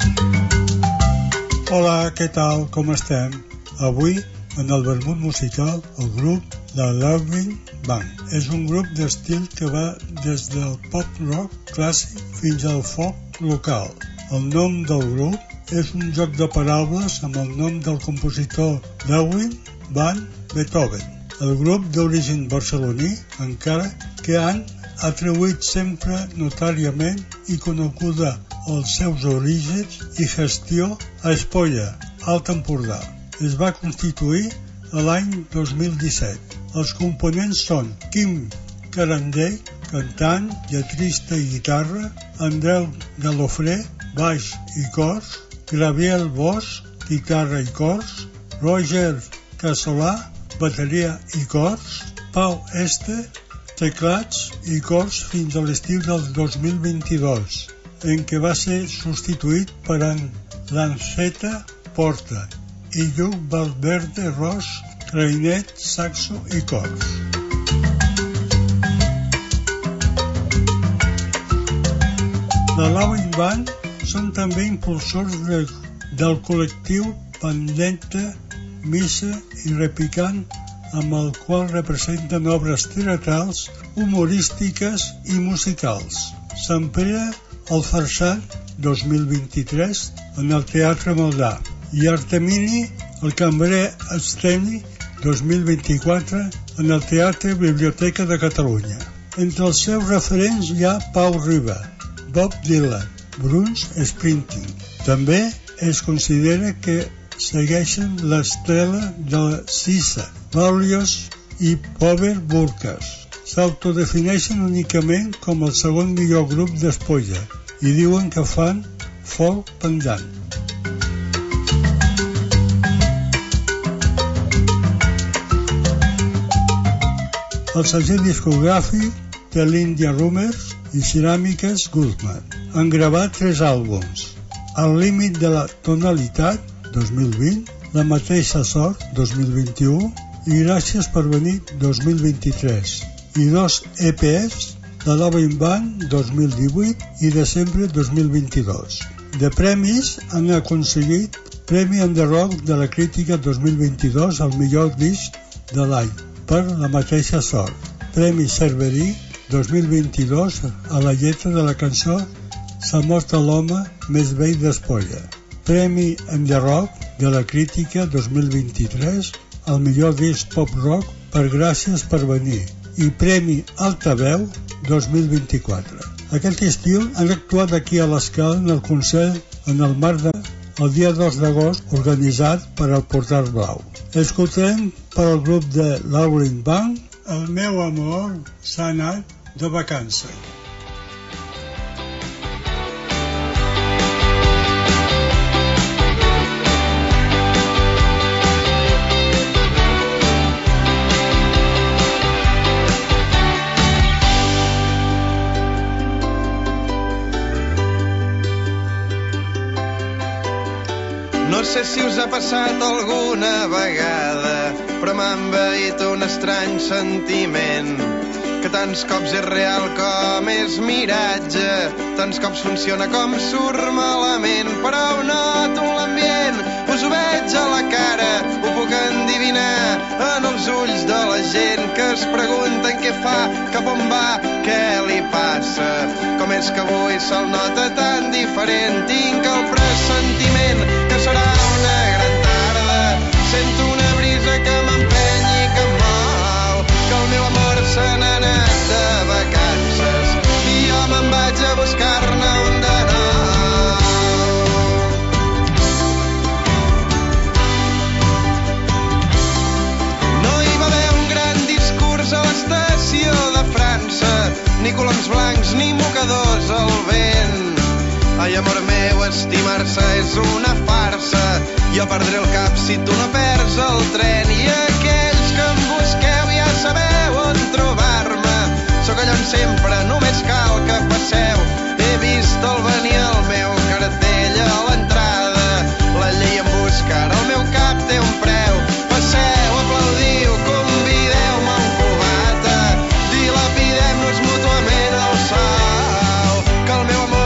Hola, què tal? Com estem? Avui, en el vermut musical, el grup La Loving Band. És un grup d'estil que va des del pop rock clàssic fins al folk local. El nom del grup és un joc de paraules amb el nom del compositor Ludwig van Beethoven. El grup d'origen barceloní, encara que han atribuït sempre notàriament i coneguda els seus orígens i gestió a Espolla, Alt Empordà. Es va constituir a l'any dos mil disset. Els components són Quim Carandell, cantant, lletrista i guitarra, Andreu Galofré, baix i cors, Gabriel Bosch, guitarra i cors, Roger Casolà, bateria i cors, Pau Este, teclats i cors fins a l'estiu del dos mil vint-i-dos, en què va ser substituït per en Lanceta Porta i Lluc Valverde Ros, clarinet, saxo i cors. La Loving Band són també impulsors de, del col·lectiu Pendenta, Missa i Repicant, amb el qual representen obres teatrals, humorístiques i musicals. Sant Pere al Farsant, dos mil vint-i-tres, en el Teatre Maldà, i Artemini, el Cambrer Esteni, dos mil vint-i-quatre, en el Teatre Biblioteca de Catalunya. Entre els seus referents hi ha Pau Riba, Bob Dylan, Bruce Springsteen. També es considera que segueixen l'estrela de la Sisa, Berlioz i Pover Burkas. S'autodefineixen únicament com el segon millor grup d'Espolla i diuen que fan folk pendant. El segell discogràfic té l'India Rumors i Ceràmiques Guzmán. Han gravat tres àlbums: Al límit de la tonalitat, dos mil vint, La mateixa sort, dos mil vint-i-u, i Gràcies per venir, dos mil vint-i-tres, i dos E Pes, La Loving Band, dos mil divuit i Desembre, dos mil vint-i-dos. De premis han aconseguit Premi en the Rock de la Crítica dos mil vint-i-dos al millor disc de l'any per La mateixa sort. Premi Cerverí dos mil vint-i-dos a la lletra de la cançó S'ha mort l'home més vell d'Espolla. Premi en the Rock de la Crítica dos mil vint-i-tres al millor disc pop rock per Gràcies per venir, i Premi Altaveu dos mil vint-i-quatre. Aquest estiu han actuat aquí a l'Escala en el concert en el marc de el dia dos d'agost organitzat per al Portal Blau. Escoltem per al grup de Loving Band El meu amor s'ha anat de vacances. No sé si us ha passat alguna vegada, però m'ha envaït un estrany sentiment, que tants cops és real com és miratge, tants cops funciona com surt malament, però ho noto en l'ambient, us ho veig a la cara, ho puc endivinar en els ulls de la gent que es pregunten què fa, cap on va, què li passa, com és que avui se'l nota tan diferent, tinc el pressentiment que serà una gran tarda, sento una brisa que m'empeny i que em mou, que el meu amor se n'ha anat de vacances i jo me'n vaig a buscar-ne un de nou. No hi va haver un gran discurs a l'estació de França, ni coloms blancs ni mocadors al vent. Ai, amor meu, estimar-se és una farsa. Jo perdré el cap si tu no perds el tren. I aquells que em busqueu ja sabeu on trobar-me. Sóc allà on sempre, només cal que passeu. He vist el venir el meu cartell a l'entrada. La llei em busca, ara el meu cap té un preu. Passeu, aplaudiu, convideu-me un cubata. Dilapidem-nos mútuament el sou. Que el meu amor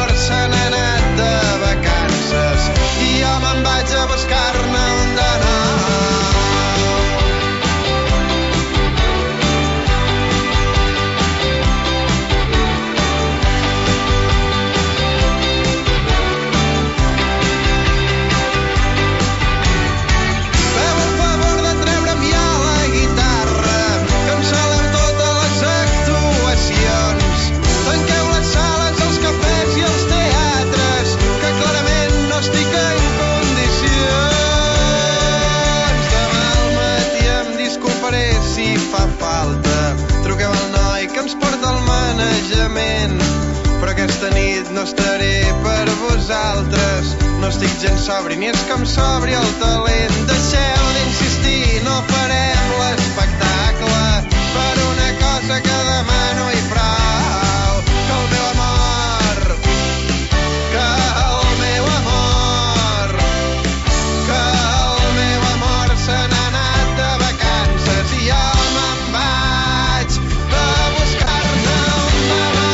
aquesta nit no estaré per vosaltres. No estic gens sobri ni és com sobri el talent. Deixeu d'insistir, no farem l'espectacle per una cosa que demano i prou. Que el meu amor, que el meu amor, que el meu amor se n'ha anat de vacances i jo me'n vaig a buscar-ne un demà.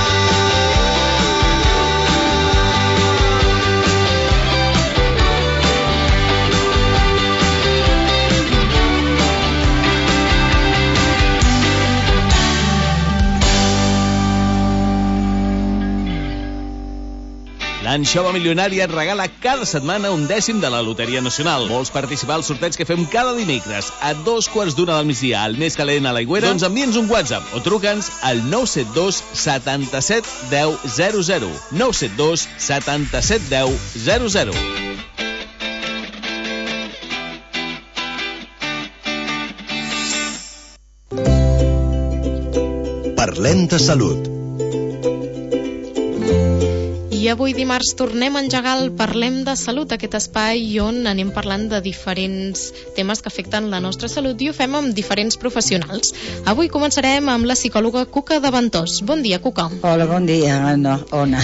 L'Anxova Milionària et regala cada setmana un dècim de la Loteria Nacional. Vols participar al sorteig que fem cada dimecres a dos quarts d'una del migdia al Més Calent a l'Aigüera? Doncs envia'ns un WhatsApp o truca'ns al nou set dos setanta-set deu zero zero. nou set dos setanta-set deu zero zero. Parlem de salut. I avui dimarts tornem a engegar el Parlem de Salut, aquest espai on anem parlant de diferents temes que afecten la nostra salut i ho fem amb diferents professionals. Avui començarem amb la psicòloga Cuca de Ventós. Bon dia, Cuca. Hola, bon dia, no, Ona.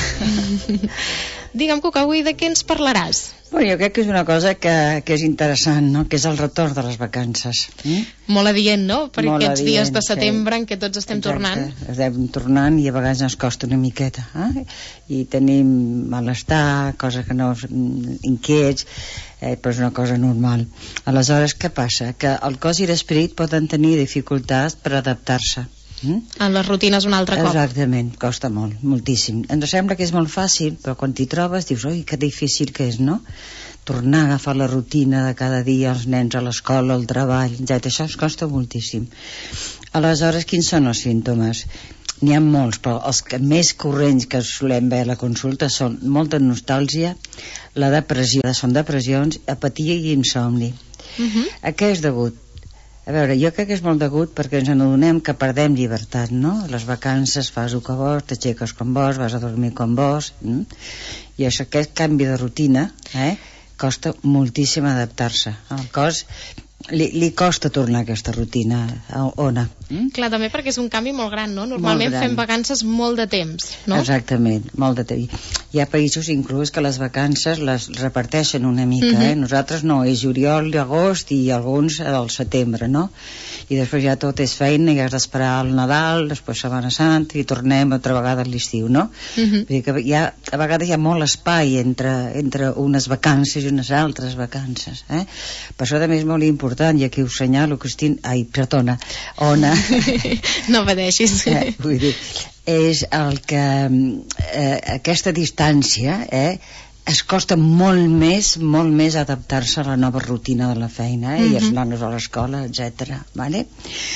Digue'm, Cuca, avui de què ens parlaràs? Bueno, jo crec que és una cosa que, que és interessant, no? Que és el retorn de les vacances. Mm? Molt adient, no? Per Molt aquests adient, dies de setembre sí. en què tots estem Exacte. tornant. Estem tornant i a vegades ens costa una miqueta. Eh? I tenim malestar, coses que no... inquiets, eh, però és una cosa normal. Aleshores, què passa? Que el cos i l'esperit poden tenir dificultats per adaptar-se. Mm? A les rutines un altre cop. Exactament, costa molt, moltíssim. Ens sembla que és molt fàcil, però quan t'hi trobes dius, oi, que difícil que és, no? Tornar a agafar la rutina de cada dia, els nens a l'escola, al treball, etcètera. Això ens costa moltíssim. Aleshores, quins són els símptomes? N'hi ha molts, però els que més corrents que solem veure a la consulta són molta nostàlgia, la depressió, són depressions, apatia i insomni. Uh-huh. A què és degut? A veure, jo crec que és molt degut perquè ens adonem que perdem llibertat, no? A les vacances fas el que vols, t'aixeques quan vols, vas a dormir quan vols, mm? I això, aquest canvi de rutina, eh, costa moltíssim adaptar-se. El cos li, li costa tornar a aquesta rutina, a Ona. Mm? Clar, també perquè és un canvi molt gran, no? Normalment gran. fem vacances molt de temps, no? Exactament, molt de temps. Hi ha països inclús que les vacances les reparteixen una mica, Mhm. eh? Nosaltres no, és juliol i agost i alguns al setembre, no? I després ja tot és feina i has d'esperar el Nadal, després Setmana Santa i tornem altra vegada a l'estiu, no? Mhm. Vull dir que hi ha, a vegades hi ha molt espai entre, entre unes vacances i unes altres vacances, eh? Per això també és molt important, i aquí ho senyalo, Cristina, ai, perdona, Ona, no pateixis. eh, vull dir, és el que eh, aquesta distància eh, es costa molt més molt més adaptar-se a la nova rutina de la feina, eh, i els Mhm. nanos a l'escola, etcètera. Vale?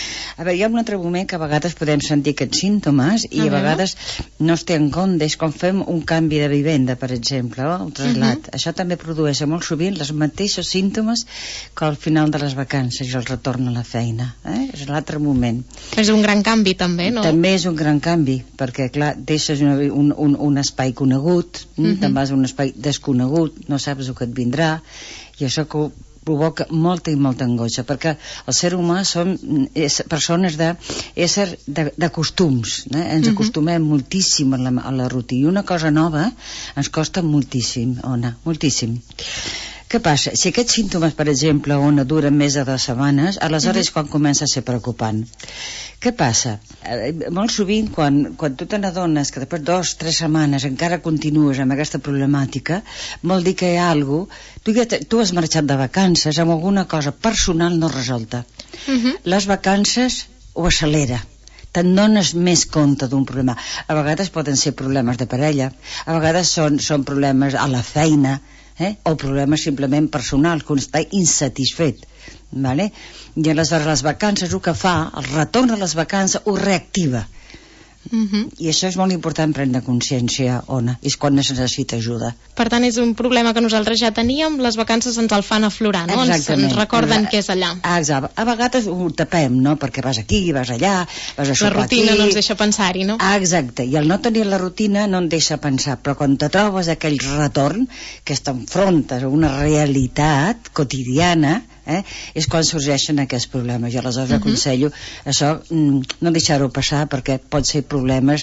A veure, hi ha un altre moment que a vegades podem sentir aquests símptomes i A a, veure. vegades no es té en compte, és com fem un canvi de vivenda, per exemple, o un traslat. Mhm. Això també produeix molt sovint les mateixos símptomes que al final de les vacances i el retorn a la feina. Eh? És l'altre moment. És un gran canvi també, no? També és un gran canvi, perquè clar, deixes una, un, un, un espai conegut, mm Mhm. te'n vas a un espai desconegut, no saps el que et vindrà, i això co- provoca molta i molta angoixa, perquè el ser humà som és, persones de, ésser de, de costums, eh? Ens Mhm. acostumem moltíssim a la, a la rutina, i una cosa nova ens costa moltíssim, Ona, moltíssim. Què passa? Si aquests símptomes, per exemple, Ona, duren més de dues setmanes, aleshores és quan comença a ser preocupant. Què passa? Eh, molt sovint, quan, quan tu te n'adones que després de dues, tres setmanes encara continues amb aquesta problemàtica, vol dir que hi ha alguna cosa... Tu, ja te, tu has marxat de vacances amb alguna cosa personal no resolta. Mhm. Les vacances ho accelera. Te'n dones més compte d'un problema. A vegades poden ser problemes de parella, a vegades són, són problemes a la feina, eh? O problemes simplement personals, que un està insatisfet, vale? I aleshores les vacances el que fa, el retorn de les vacances ho reactiva, Uh-huh. I això és molt important prendre consciència, Ona, és quan es necessita ajuda. Per tant, és un problema que nosaltres ja teníem, les vacances ens el fan aflorar, no? Ens, ens recorden què és allà. Exacte. A vegades ho tapem, no? Perquè vas aquí, vas allà, vas a sopar aquí... La rutina no ens deixa pensar-hi, no? Exacte, i el no tenir la rutina no et deixa pensar, però quan te trobes aquell retorn, que t'enfrontes a una realitat quotidiana, eh, és quan sorgeixen aquests problemes. Jo aleshores uh-huh. aconsello això, no deixar-ho passar, perquè pot ser problemes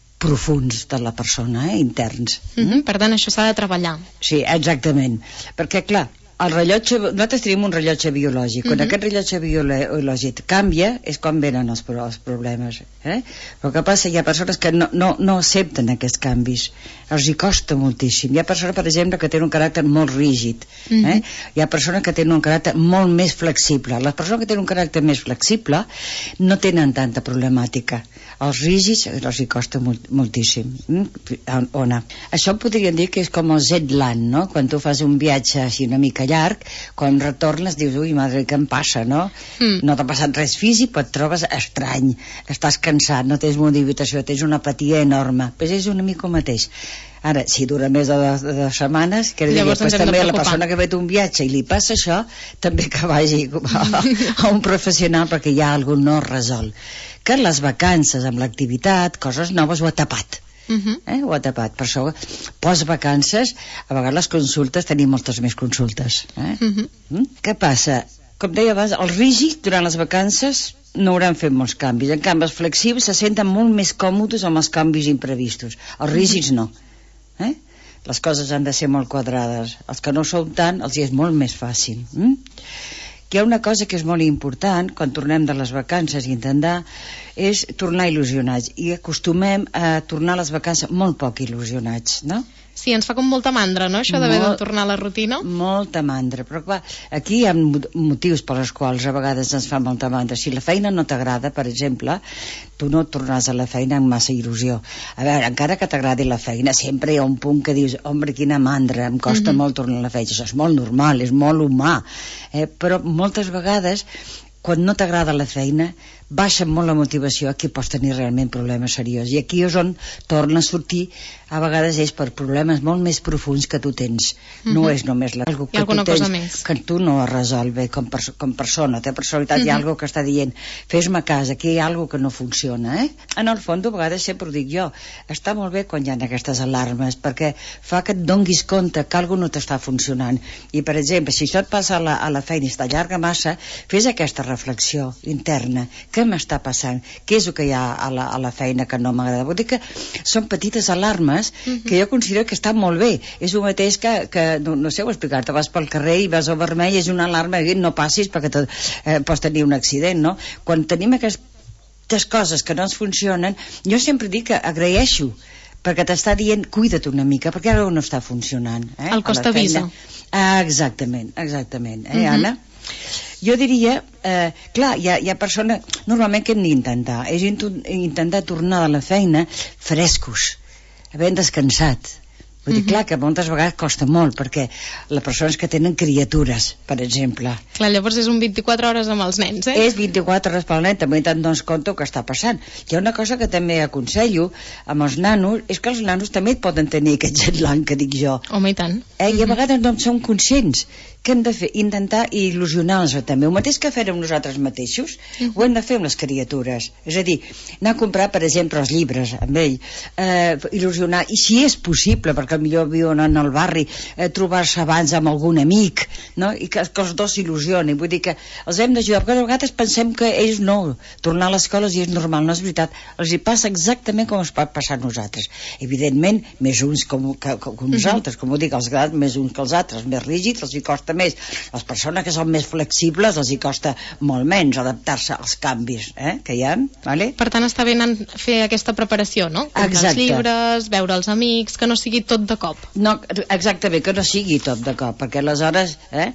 profuns de la persona, eh, interns. Uh-huh. Per tant, això s'ha de treballar. Sí, exactament. Perquè, clar, el rellotge, nosaltres tenim un rellotge biològic. Quan uh-huh. aquest rellotge biològic canvia és quan venen els, els problemes. Eh? Però el que passa, hi ha persones que no, no, no accepten aquests canvis. Els hi costa moltíssim. Hi ha persones, per exemple, que tenen un caràcter molt rígid. Eh? Uh-huh. Hi ha persones que tenen un caràcter molt més flexible. Les persones que tenen un caràcter més flexible no tenen tanta problemàtica. Els rígids els hi costa molt, moltíssim. Mm? Ona. Això podríem dir que és com el jet lag, no? Quan tu fas un viatge així una mica llarg, quan retornes dius, ui, madre, què em passa, no? Mm. No t'ha passat res físic, però et trobes estrany, estàs cansat, no tens motivació, tens una apatia enorme. Però és una mica el mateix. Ara, si dura més de dues, de dues setmanes, que dir, pues també la persona que ha fet un viatge i li passa això, també que vagi a, a un professional, perquè hi ha algú no resol. Que les vacances amb l'activitat, coses noves, ho ha tapat. Uh-huh. Eh? Ho ha tapat. Per això, post-vacances, a vegades les consultes, tenim moltes més consultes. Eh? Uh-huh. Mm? Què passa? Com deia abans, els rígids durant les vacances no hauran fet molts canvis. En canvi, els flexibles se senten molt més còmodes amb els canvis imprevistos. Els rígids no. Eh? Les coses han de ser molt quadrades. Els que no sou tant, els hi és molt més fàcil. Mm? Hi ha una cosa que és molt important quan tornem de les vacances i intentar és tornar il·lusionats, i acostumem a tornar a les vacances molt poc il·lusionats, no? Sí, ens fa com molta mandra, no?, això d'haver de tornar a la rutina. Molta mandra, però clar, aquí hi ha motius per als quals a vegades ens fa molta mandra. Si la feina no t'agrada, per exemple, tu no tornaràs a la feina amb massa il·lusió. A veure, encara que t'agradi la feina, sempre hi ha un punt que dius, home, quina mandra, em costa mm-hmm. molt tornar a la feina. Això és molt normal, és molt humà, eh? Però moltes vegades, quan no t'agrada la feina, baixa molt la motivació, aquí pots tenir realment problemes seriosos, i aquí és on torna a sortir, a vegades és per problemes molt més profuns que tu tens, no uh-huh. és només la, algo que tu tens que tu no has resolt bé com, perso com persona, té personalitat, uh-huh. hi ha algo que està dient, fes-me cas, aquí hi ha algo que no funciona, eh? En el fons, a vegades sempre ho dic jo, està molt bé quan hi ha aquestes alarmes, perquè fa que et donguis compte que algo no t'està funcionant, i per exemple, si això et passa a la, a la feina i t'allarga massa, fes aquesta reflexió interna, què m'està passant? Què és el que hi ha a la, a la feina que no m'agrada? Vull dir que són petites alarmes uh-huh. que jo considero que està molt bé. És el mateix que, que no, no sé ho explicar-te, vas pel carrer i vas al vermell, és una alarma, no passis perquè te, eh, pots tenir un accident, no? Quan tenim aquestes coses que no ens funcionen, jo sempre dic que agraeixo, perquè t'està dient, cuida't una mica, perquè ara no està funcionant. Eh? El cost avisa. Ah, exactament, exactament. Eh, uh-huh. Anna? Jo diria, eh, clar, hi ha, hi ha persones, normalment què hem d'intentar? És intentar tornar de la feina frescos, havent descansat. Vull dir, uh-huh. clar, que moltes vegades costa molt, perquè les persones que tenen criatures, per exemple. Clar, llavors és un vint-i-quatre hores amb els nens, eh? És vint-i-quatre hores pel nen, també te'n dones compte el que està passant. Hi ha una cosa que també aconsello amb els nanos, és que els nanos també poden tenir aquest jet lag que dic jo. Home, i tant. Eh? I a vegades no en som conscients. Què hem de fer? Intentar il·lusionar-los també. El mateix que fem nosaltres mateixos, uh-huh. ho hem de fer amb les criatures. És a dir, anar a comprar, per exemple, els llibres amb ell, eh, il·lusionar, i si és possible, perquè millor viuen en el barri, eh, trobar-se abans amb algun amic, no? I que, que els dos s'il·lusionin. Vull dir que els hem d'ajudar, perquè a vegades pensem que ells no, tornar a l'escola i és normal, no és veritat, els hi passa exactament com es pot passar a nosaltres. Evidentment, més uns com, que, com nosaltres, com ho dic, els grans més uns que els altres, més rígids, els hi costa més. Les persones que són més flexibles els hi costa molt menys adaptar-se als canvis, eh, que hi ha, vale? Per tant, està bé fer aquesta preparació, no? Comprar els llibres, veure els amics, que no sigui tot de cop. No, exactament, que no sigui tot de cop, perquè aleshores, eh,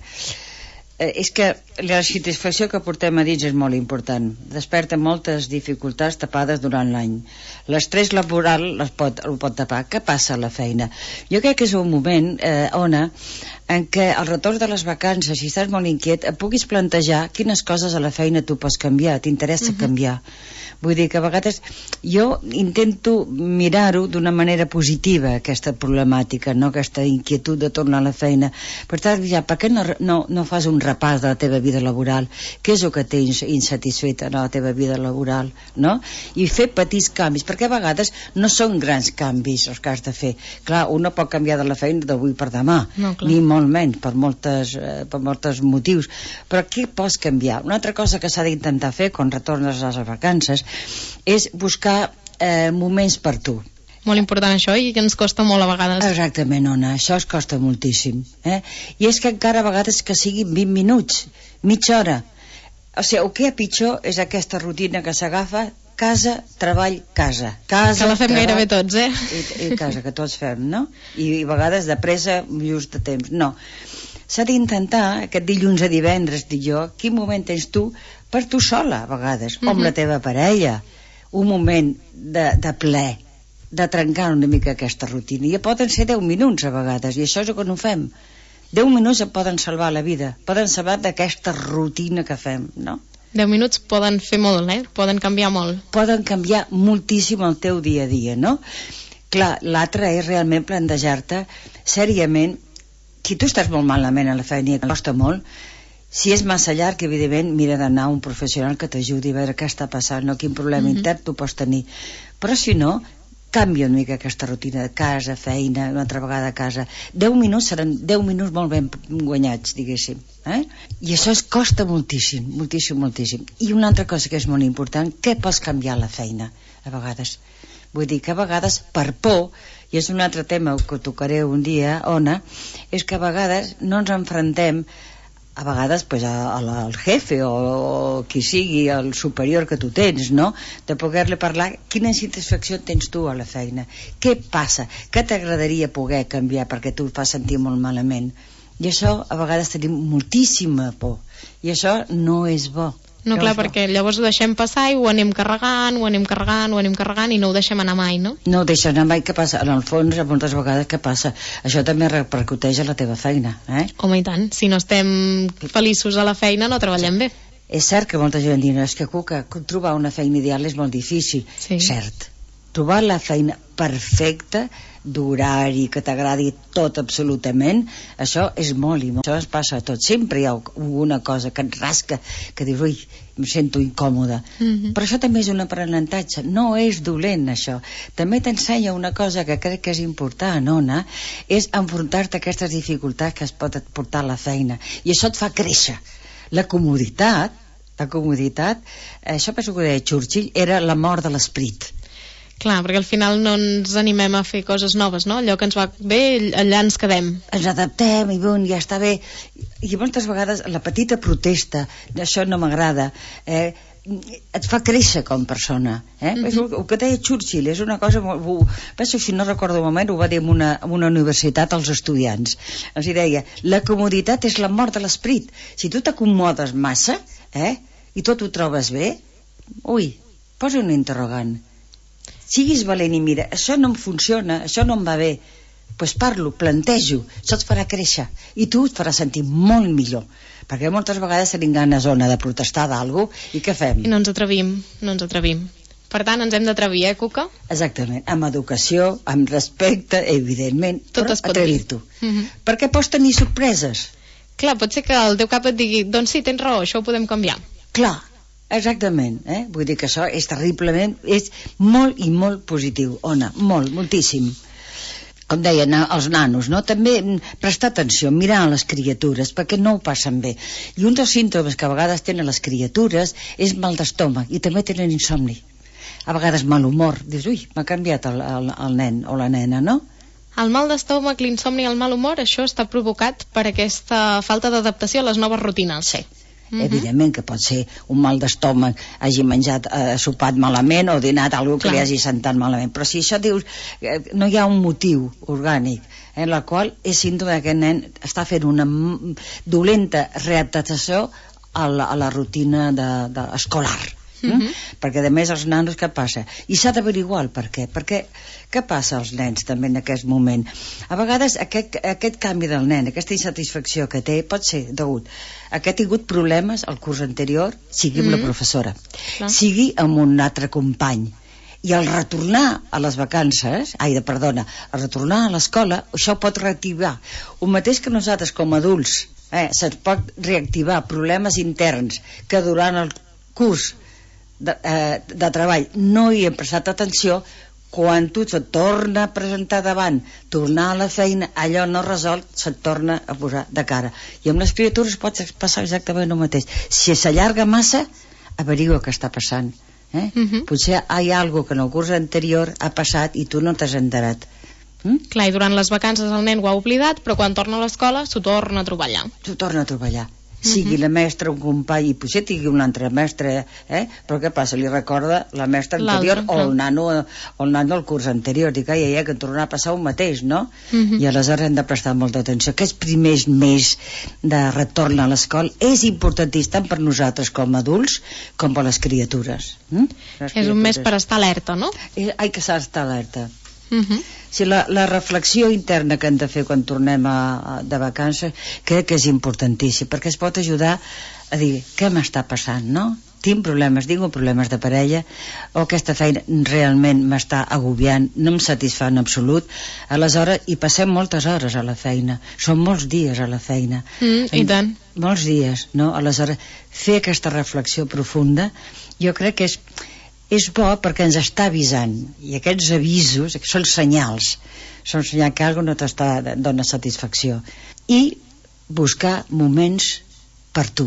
eh és que la satisfacció que portem a dins és molt important. Desperta moltes dificultats tapades durant l'any. L'estrès laboral les pot, el pot tapar. Què passa a la feina? Jo crec que és un moment, eh, Ona, en què al retorn de les vacances, si estàs molt inquiet, et puguis plantejar quines coses a la feina tu pots canviar, t'interessa uh-huh. canviar. Vull dir que a vegades jo intento mirar-ho d'una manera positiva, aquesta problemàtica, no? Aquesta inquietud de tornar a la feina. Per tant, ja, per què no, no, no fas un repàs de la teva vida laboral? Què és el que tens insatisfet en la teva vida laboral? No? I fer petits canvis, perquè a vegades no són grans canvis els que has de fer. Clar, un no pot canviar de la feina d'avui per demà, no, ni molt menys, per moltes, eh, per molts motius. Però què pots canviar? Una altra cosa que s'ha d'intentar fer quan retornes a les vacances és buscar eh, moments per tu. Molt important això i que ens costa molt a vegades. Exactament, Ona, això es costa moltíssim. Eh? I és que encara a vegades que siguin vint minuts, mitja hora. O sigui, el que hi ha pitjor és aquesta rutina que s'agafa casa, treball, casa. casa que la fem treball, gairebé tots, eh? I, i casa, que tots fem, no? I, i a vegades de pressa, just de temps. No. S'ha d'intentar, aquest dilluns a divendres, dic jo, quin moment tens tu per tu sola, a vegades, mm-hmm. o amb la teva parella, un moment de, de ple, de trencar una mica aquesta rutina. I poden ser deu minuts a vegades, i això és el que no fem. deu minuts et poden salvar la vida, poden salvar d'aquesta rutina que fem, no? deu minuts poden fer molt, eh? Poden canviar molt. Poden canviar moltíssim el teu dia a dia, no? Clar, l'altre és realment plantejar-te seriament, si tu estàs molt malament a la feina i et costa molt, si és massa llarg, evidentment, mira d'anar a un professional que t'ajudi a veure què està passant, no? Quin problema mm-hmm. intern tu pots tenir. Però si no, canvia una mica aquesta rutina de casa, feina, una altra vegada a casa. deu minuts seran deu minuts molt ben guanyats, diguéssim. Eh? I això es costa moltíssim, moltíssim, moltíssim. I una altra cosa que és molt important, què pots canviar a la feina, a vegades? Vull dir que a vegades, per por, i és un altre tema que tocaré un dia, Ona, és que a vegades no ens enfrontem a vegades pues, a, a la, al jefe o, o qui sigui, el superior que tu tens, no? De poder-li parlar quina insatisfacció tens tu a la feina, què passa, què t'agradaria poder canviar perquè tu et fa sentir molt malament. I això a vegades tenim moltíssima por i això no és bo. No, clar, perquè llavors ho deixem passar i ho anem carregant, ho anem carregant, ho anem carregant i no ho deixem anar mai, no? No ho deixem anar mai, què passa? En el fons, moltes vegades, què passa? Això també repercuteix a la teva feina, eh? Home, i tant. Si no estem feliços a la feina, no treballem bé. És cert que molta gent diu, és que, Cuca, trobar una feina ideal és molt difícil. Sí. Cert. Trobar la feina perfecta, d'horari, que t'agradi tot absolutament, això és molt i molt. Això es passa a tot. Sempre hi ha alguna cosa que et rasca, que dius, ui, em sento incòmoda. Mm-hmm. Però això també és un aprenentatge. No és dolent, això. També t'ensenya una cosa que crec que és important, Ona, és enfrontar-te a aquestes dificultats que es pot portar a la feina. I això et fa créixer. La comoditat, la comoditat, això penso que ho deia Churchill, era la mort de l'esperit. Clar, perquè al final no ens animem a fer coses noves, no? Allò que ens va bé, allà ens quedem. Ens adaptem i bon, ja està bé. I moltes vegades la petita protesta, això no m'agrada, eh, et fa créixer com a persona. Eh? Mm-hmm. el, el que deia Churchill és una cosa molt... Penso, si no recordo un moment, ho va dir en una, en una universitat als estudiants. Els deia, la comoditat és la mort de l'esperit. Si tu t'acomodes massa, eh, i tot ho trobes bé, ui, posa un interrogant. Siguis valent i mira, això no em funciona, això no em va bé, doncs pues parlo, plantejo, això et farà créixer i tu et farà sentir molt millor, perquè moltes vegades tenim ganes, Ona, de protestar d'algú i què fem? I no ens atrevim, no ens atrevim. Per tant, ens hem d'atrevir, eh, Cuca? Exactament, amb educació, amb respecte, evidentment, tot però es pot atrevir-t'ho. Mm-hmm. Perquè pots tenir sorpreses. Clar, pot ser que el teu cap et digui, doncs sí, tens raó, això ho podem canviar. Clar. Exactament, eh? Vull dir que això és terriblement, és molt i molt positiu, Ona, molt, moltíssim. Com deien els nanos, no? També prestar atenció, mirar a les criatures, perquè no ho passen bé. I un dels símptomes que a vegades tenen les criatures és mal d'estómac, i també tenen insomni. A vegades mal humor, dius, ui, m'ha canviat el, el, el nen o la nena, no? El mal d'estómac, l'insomni i el mal humor, això està provocat per aquesta falta d'adaptació a les noves rutines. Sí. Uh-huh. Evidentment que pot ser un mal d'estómac, hagi menjat, eh, sopat malament o dinat alguna que Clar. Li hagi sentat malament, però si això dius eh, no hi ha un motiu orgànic en la qual és símptoma que aquest nen està fent una dolenta readaptació a la, a la rutina de, de escolar. Mm -hmm. Perquè, a més, els nanos, què passa? I s'ha d'averiguar el per què. Perquè què passa als nens també en aquest moment? A vegades aquest, aquest canvi del nen, aquesta insatisfacció que té, pot ser degut a que ha tingut problemes al curs anterior, sigui amb mm -hmm. la professora, Clar. sigui amb un altre company. I al retornar a les vacances, ai, perdona, al retornar a l'escola, això pot reactivar. Un mateix que nosaltres com a adults, eh, se'ns pot reactivar problemes interns que durant el curs de, eh, de treball no hi hem prestat atenció. Quan tu se't torna a presentar davant, tornar a la feina, allò no resolt, se't torna a posar de cara. I amb les criatures pot passar exactament el mateix. Si s'allarga massa, averigua què està passant. Eh? Uh-huh. Potser hi ha alguna que en el curs anterior ha passat i tu no t'has enterat. Mm? Clar, i durant les vacances el nen ho ha oblidat, però quan torna a l'escola s'ho torna a trobar allà. S'ho torna a trobar allà. Sigui uh-huh. la mestra, un company, i potser tingui un altre mestre, eh? Però què passa? Li recorda la mestra anterior o el nano o el nano del curs anterior. Dic, ai, ai, ai, que tornarà a passar un mateix, no? Uh-huh. I aleshores hem de prestar molta atenció. Aquests primers mesos de retorn a l'escola és importantíssim tant per nosaltres com a adults com per les criatures. Mm? Les és criatures. Un mes per estar alerta, no? Hay que estar alerta. Uh-huh. Si la, la reflexió interna que hem de fer quan tornem a, a, de vacances crec que és importantíssim, perquè es pot ajudar a dir què m'està passant, no? Tinc problemes, tinc problemes de parella, o aquesta feina realment m'està agobiant, no em satisfà en absolut. Aleshores, hi passem moltes hores a la feina, són molts dies a la feina. Mm, I tant. Molts dies, no? Aleshores, fer aquesta reflexió profunda jo crec que és és bo perquè ens està avisant, i aquests avisos són senyals, són senyals que alguna cosa no t'està dona satisfacció. I buscar moments per tu,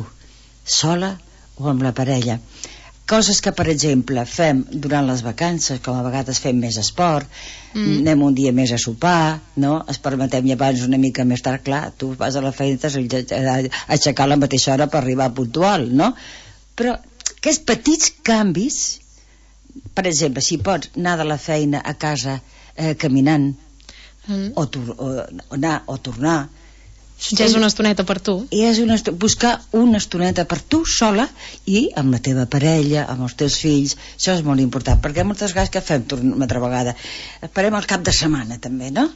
sola o amb la parella. Coses que, per exemple, fem durant les vacances, com a vegades fem més esport, mm. anem un dia més a sopar, no? Es permetem abans una mica més tard, clar, tu vas a la feina, t'has d'aixecar a la mateixa hora per arribar puntual, no? Però aquests petits canvis, per exemple, si pots anar de la feina a casa eh, caminant mm. o, o, o anar o tornar, ja és una estoneta per tu. I és una estoneta, buscar una estoneta per tu sola i amb la teva parella, amb els teus fills. Això és molt important, perquè moltes vegades que fem una altra vegada esperem el cap de setmana també, no?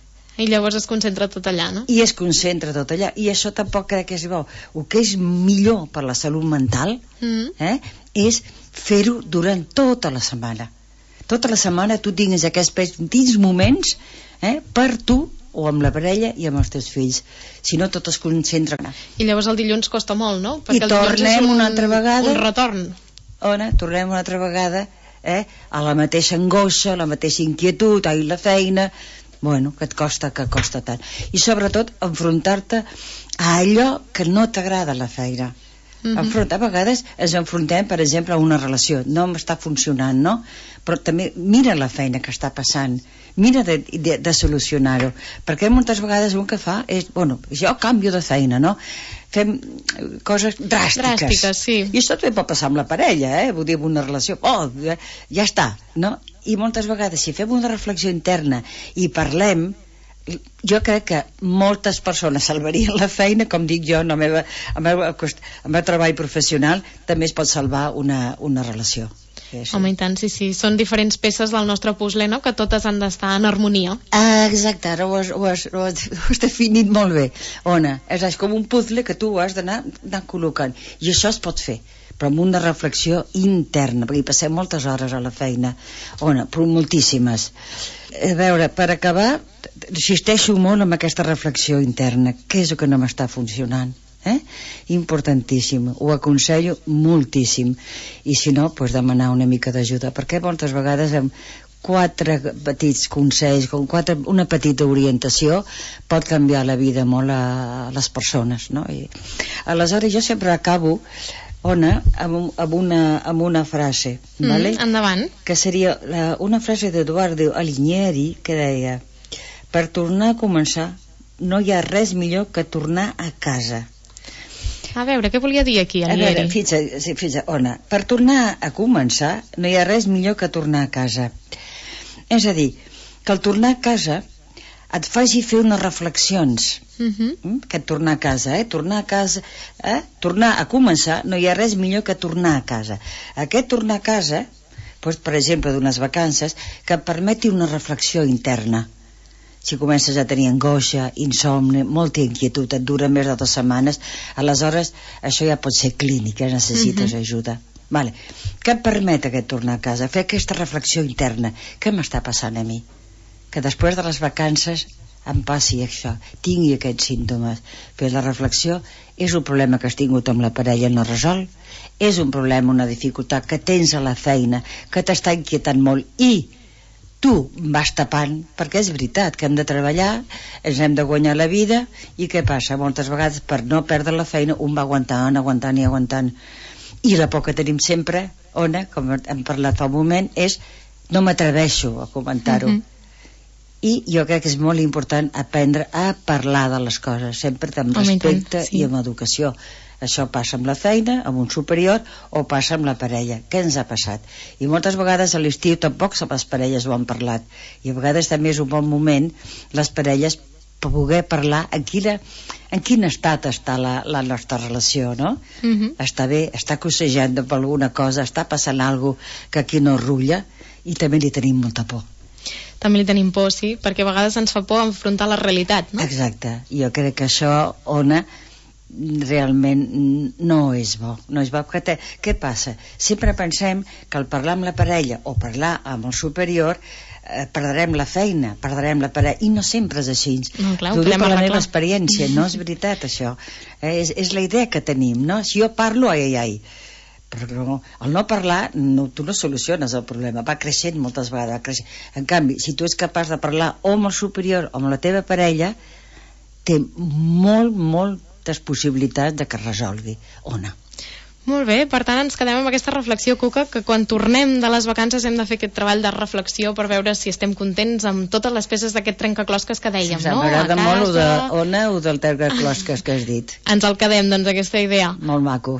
I llavors es concentra tot allà, no? I es concentra tot allà, i això tampoc crec que és bo. El que és millor per la salut mental mm. eh, és fer-ho durant tota la setmana. Tota la setmana tu tinguis aquests petits moments eh, per tu o amb la parella i amb els teus fills. Si no, tot es concentra. I llavors el dilluns costa molt, no? Perquè I tornem un, una altra vegada... Un retorn. Ona, tornem una altra vegada eh, a la mateixa angoixa, a la mateixa inquietud, ai, la feina... Bueno, que et costa, que costa tant. I sobretot enfrontar-te a allò que no t'agrada la feina. Uh-huh. Enfrontar, a vegades ens enfrontem, per exemple, a una relació. No m'està funcionant, no? Però també mira la feina que està passant. Mira de, de, de solucionar-ho. Perquè moltes vegades un que fa és, bueno, jo canvio de feina, no? Fem coses dràstiques. Dràstiques, sí. I això també pot passar amb la parella, eh? Vull dir, amb una relació. Oh, ja està, no? I moltes vegades, si fem una reflexió interna i parlem, jo crec que moltes persones salvarien la feina, com dic jo, en el meu, el meu, el meu treball professional, també es pot salvar una, una relació. Sí. Home, i tant, sí, sí. Són diferents peces del nostre puzzle, no?, que totes han d'estar en harmonia. Ah, exacte, ara ho has, ho has, ho has, ho has definit molt bé. Ona, és, és com un puzzle que tu has d'anar col·locant. I això es pot fer, però amb una reflexió interna, perquè hi passem moltes hores a la feina. Ona, però moltíssimes. A veure, per acabar, insisteixo molt en aquesta reflexió interna. Què és el que no m'està funcionant? Eh? Importantíssim, ho aconsello moltíssim, i si no, pues demanar una mica d'ajuda, perquè moltes vegades amb quatre petits consells, com quatre, una petita orientació pot canviar la vida molt a les persones, no? I aleshores jo sempre acabo, Ona, amb, amb, una, amb una frase, mm, vale? Endavant. Que seria la, una frase d'Eduardo Alighieri que deia: per tornar a començar no hi ha res millor que tornar a casa. A veure, què volia dir aquí, Alighieri? A veure, fitxa, fitxa, Ona, per tornar a començar no hi ha res millor que tornar a casa. És a dir, que al tornar a casa et faci fer unes reflexions Mm-hmm. Que tornar a casa, eh? Tornar a casa, eh? Tornar a començar, no hi ha res millor que tornar a casa. Aquest tornar a casa, doncs, per exemple, d'unes vacances, que et permeti una reflexió interna. Si comences a tenir angoixa, insomni, molta inquietud, et dura més de dues setmanes, aleshores això ja pot ser clínica, necessites mm-hmm. ajuda. Vale. Què et permet aquest tornar a casa? Fer aquesta reflexió interna. Què m'està passant a mi? Que després de les vacances em passi això, tingui aquests símptomes. Fer la reflexió, és un problema que has tingut amb la parella no resolt, és un problema, una dificultat que tens a la feina, que t'està inquietant molt i tu vas tapant, perquè és veritat que hem de treballar, ens hem de guanyar la vida, i què passa? Moltes vegades per no perdre la feina un va aguantant, aguantant i aguantant, i la por que tenim sempre, Ona, com hem parlat fa un moment, és no m'atreveixo a comentar-ho. Mm-hmm. I jo crec que és molt important aprendre a parlar de les coses, sempre amb respecte sí. i amb educació. Això passa amb la feina, amb un superior, o passa amb la parella. Què ens ha passat? I moltes vegades a l'estiu tampoc les parelles ho han parlat. I a vegades també és un bon moment les parelles per poder parlar en, quina, en quin estat està la, la nostra relació, no? Mm-hmm. Està bé, està cossejant per alguna cosa, està passant alguna cosa que aquí no rutlla, i també li tenim molta por. També li tenim por, sí, perquè a vegades ens fa por enfrontar la realitat, no? Exacte, jo crec que això, Ona, realment no és bo, no és bo. Te... Què passa? Sempre pensem que al parlar amb la parella o parlar amb el superior eh, perdrem la feina, perdrem la parella, i no sempre és així. No, clar, ho dic per la meva experiència, no és veritat això. Eh, és, és la idea que tenim, no? Si jo parlo, ai, ai, ai. Però no, al no parlar no, tu no soluciones el problema, va creixent moltes vegades, va creixent. En canvi, si tu ets capaç de parlar o amb el superior o amb la teva parella, té molt, moltes possibilitats de que es resolgui. Ona. Molt bé, per tant ens quedem amb aquesta reflexió, Cuca, que quan tornem de les vacances hem de fer aquest treball de reflexió per veure si estem contents amb totes les peces d'aquest trencaclosques que dèiem, sí, no? M'agrada molt o de Ona o del trencaclosques que has dit. Ens el quedem, doncs, aquesta idea. Molt maco.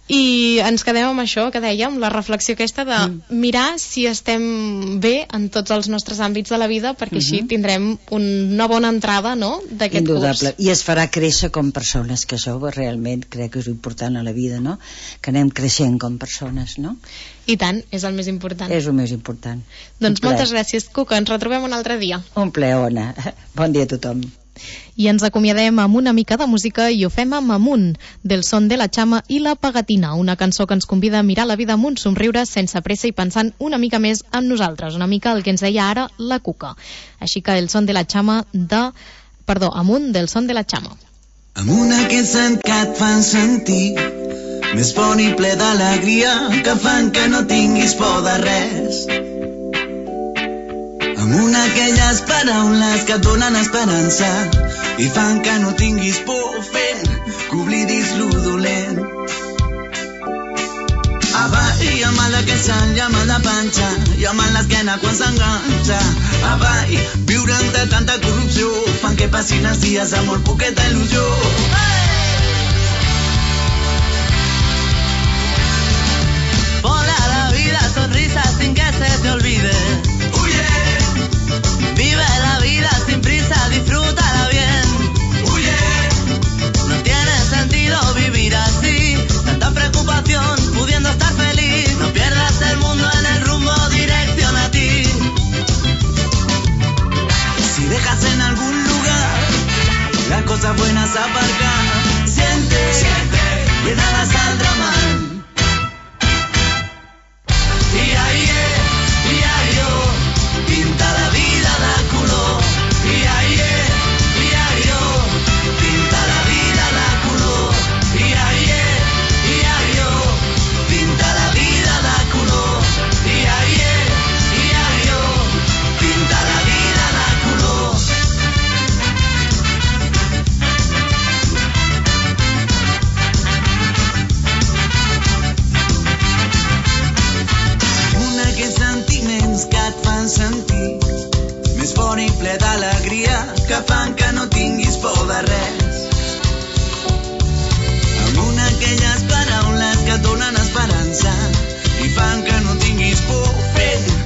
I ens quedem amb això que dèiem, la reflexió aquesta de mm. mirar si estem bé en tots els nostres àmbits de la vida, perquè mm-hmm. així tindrem una bona entrada, no?, d'aquest Indudable. curs. I es farà créixer com persones, que això realment crec que és important a la vida, no?, que anem creixent com persones, no? I tant, és el més important. És el més important. Doncs moltes gràcies, Cuca, ens retrobem un altre dia. Un plaer, Ona. Bon dia a tothom. I ens acomiadem amb una mica de música i ho fem amb Amunt, del Son de la Chama i la Pegatina, una cançó que ens convida a mirar la vida amb un somriure sense pressa i pensant una mica més en nosaltres, una mica el que ens deia ara la Cuca. Així que el Son de la Chama de... Perdó, Amunt, del Son de la Chama. Amunt aquest sant que et fan sentir més bon i ple d'alegria, que fan que no tinguis por de res. Amunt aquelles paraules que et donen esperança i fan que no tinguis por, fent que oblidis lo dolent. Avall, i el mal d'aquest sant, i el mal de panxa, i el mal d'esquena quan s'enganxa. Avall, viure entre tanta corrupció fan que passin els dies amb molt poqueta il·lusió. Ponle a la vida sonrisas sin que se te olvide. Vive la vida sin prisa, disfrútala bien. Huye. No tiene sentido vivir así, tanta preocupación pudiendo estar feliz. No pierdas el mundo en el rumbo, dirección a ti. Si dejas en algún lugar las cosas buenas aparcan, siente, siente que nada saldrá mal. Y ahí es, y ahí yo, pinta la vida de color. Y ahí es, y ahí yo, pinta la vida de color. Y ahí es, y ahí yo, pinta la vida de color. Y ahí es, y ahí yo, pinta la vida de color. Una que sentiments que et fan sentir més bon i ple d'alegria, que fan que no tinguis por de res. Amunt aquelles paraules que et donen esperança i fan que no tinguis por, fent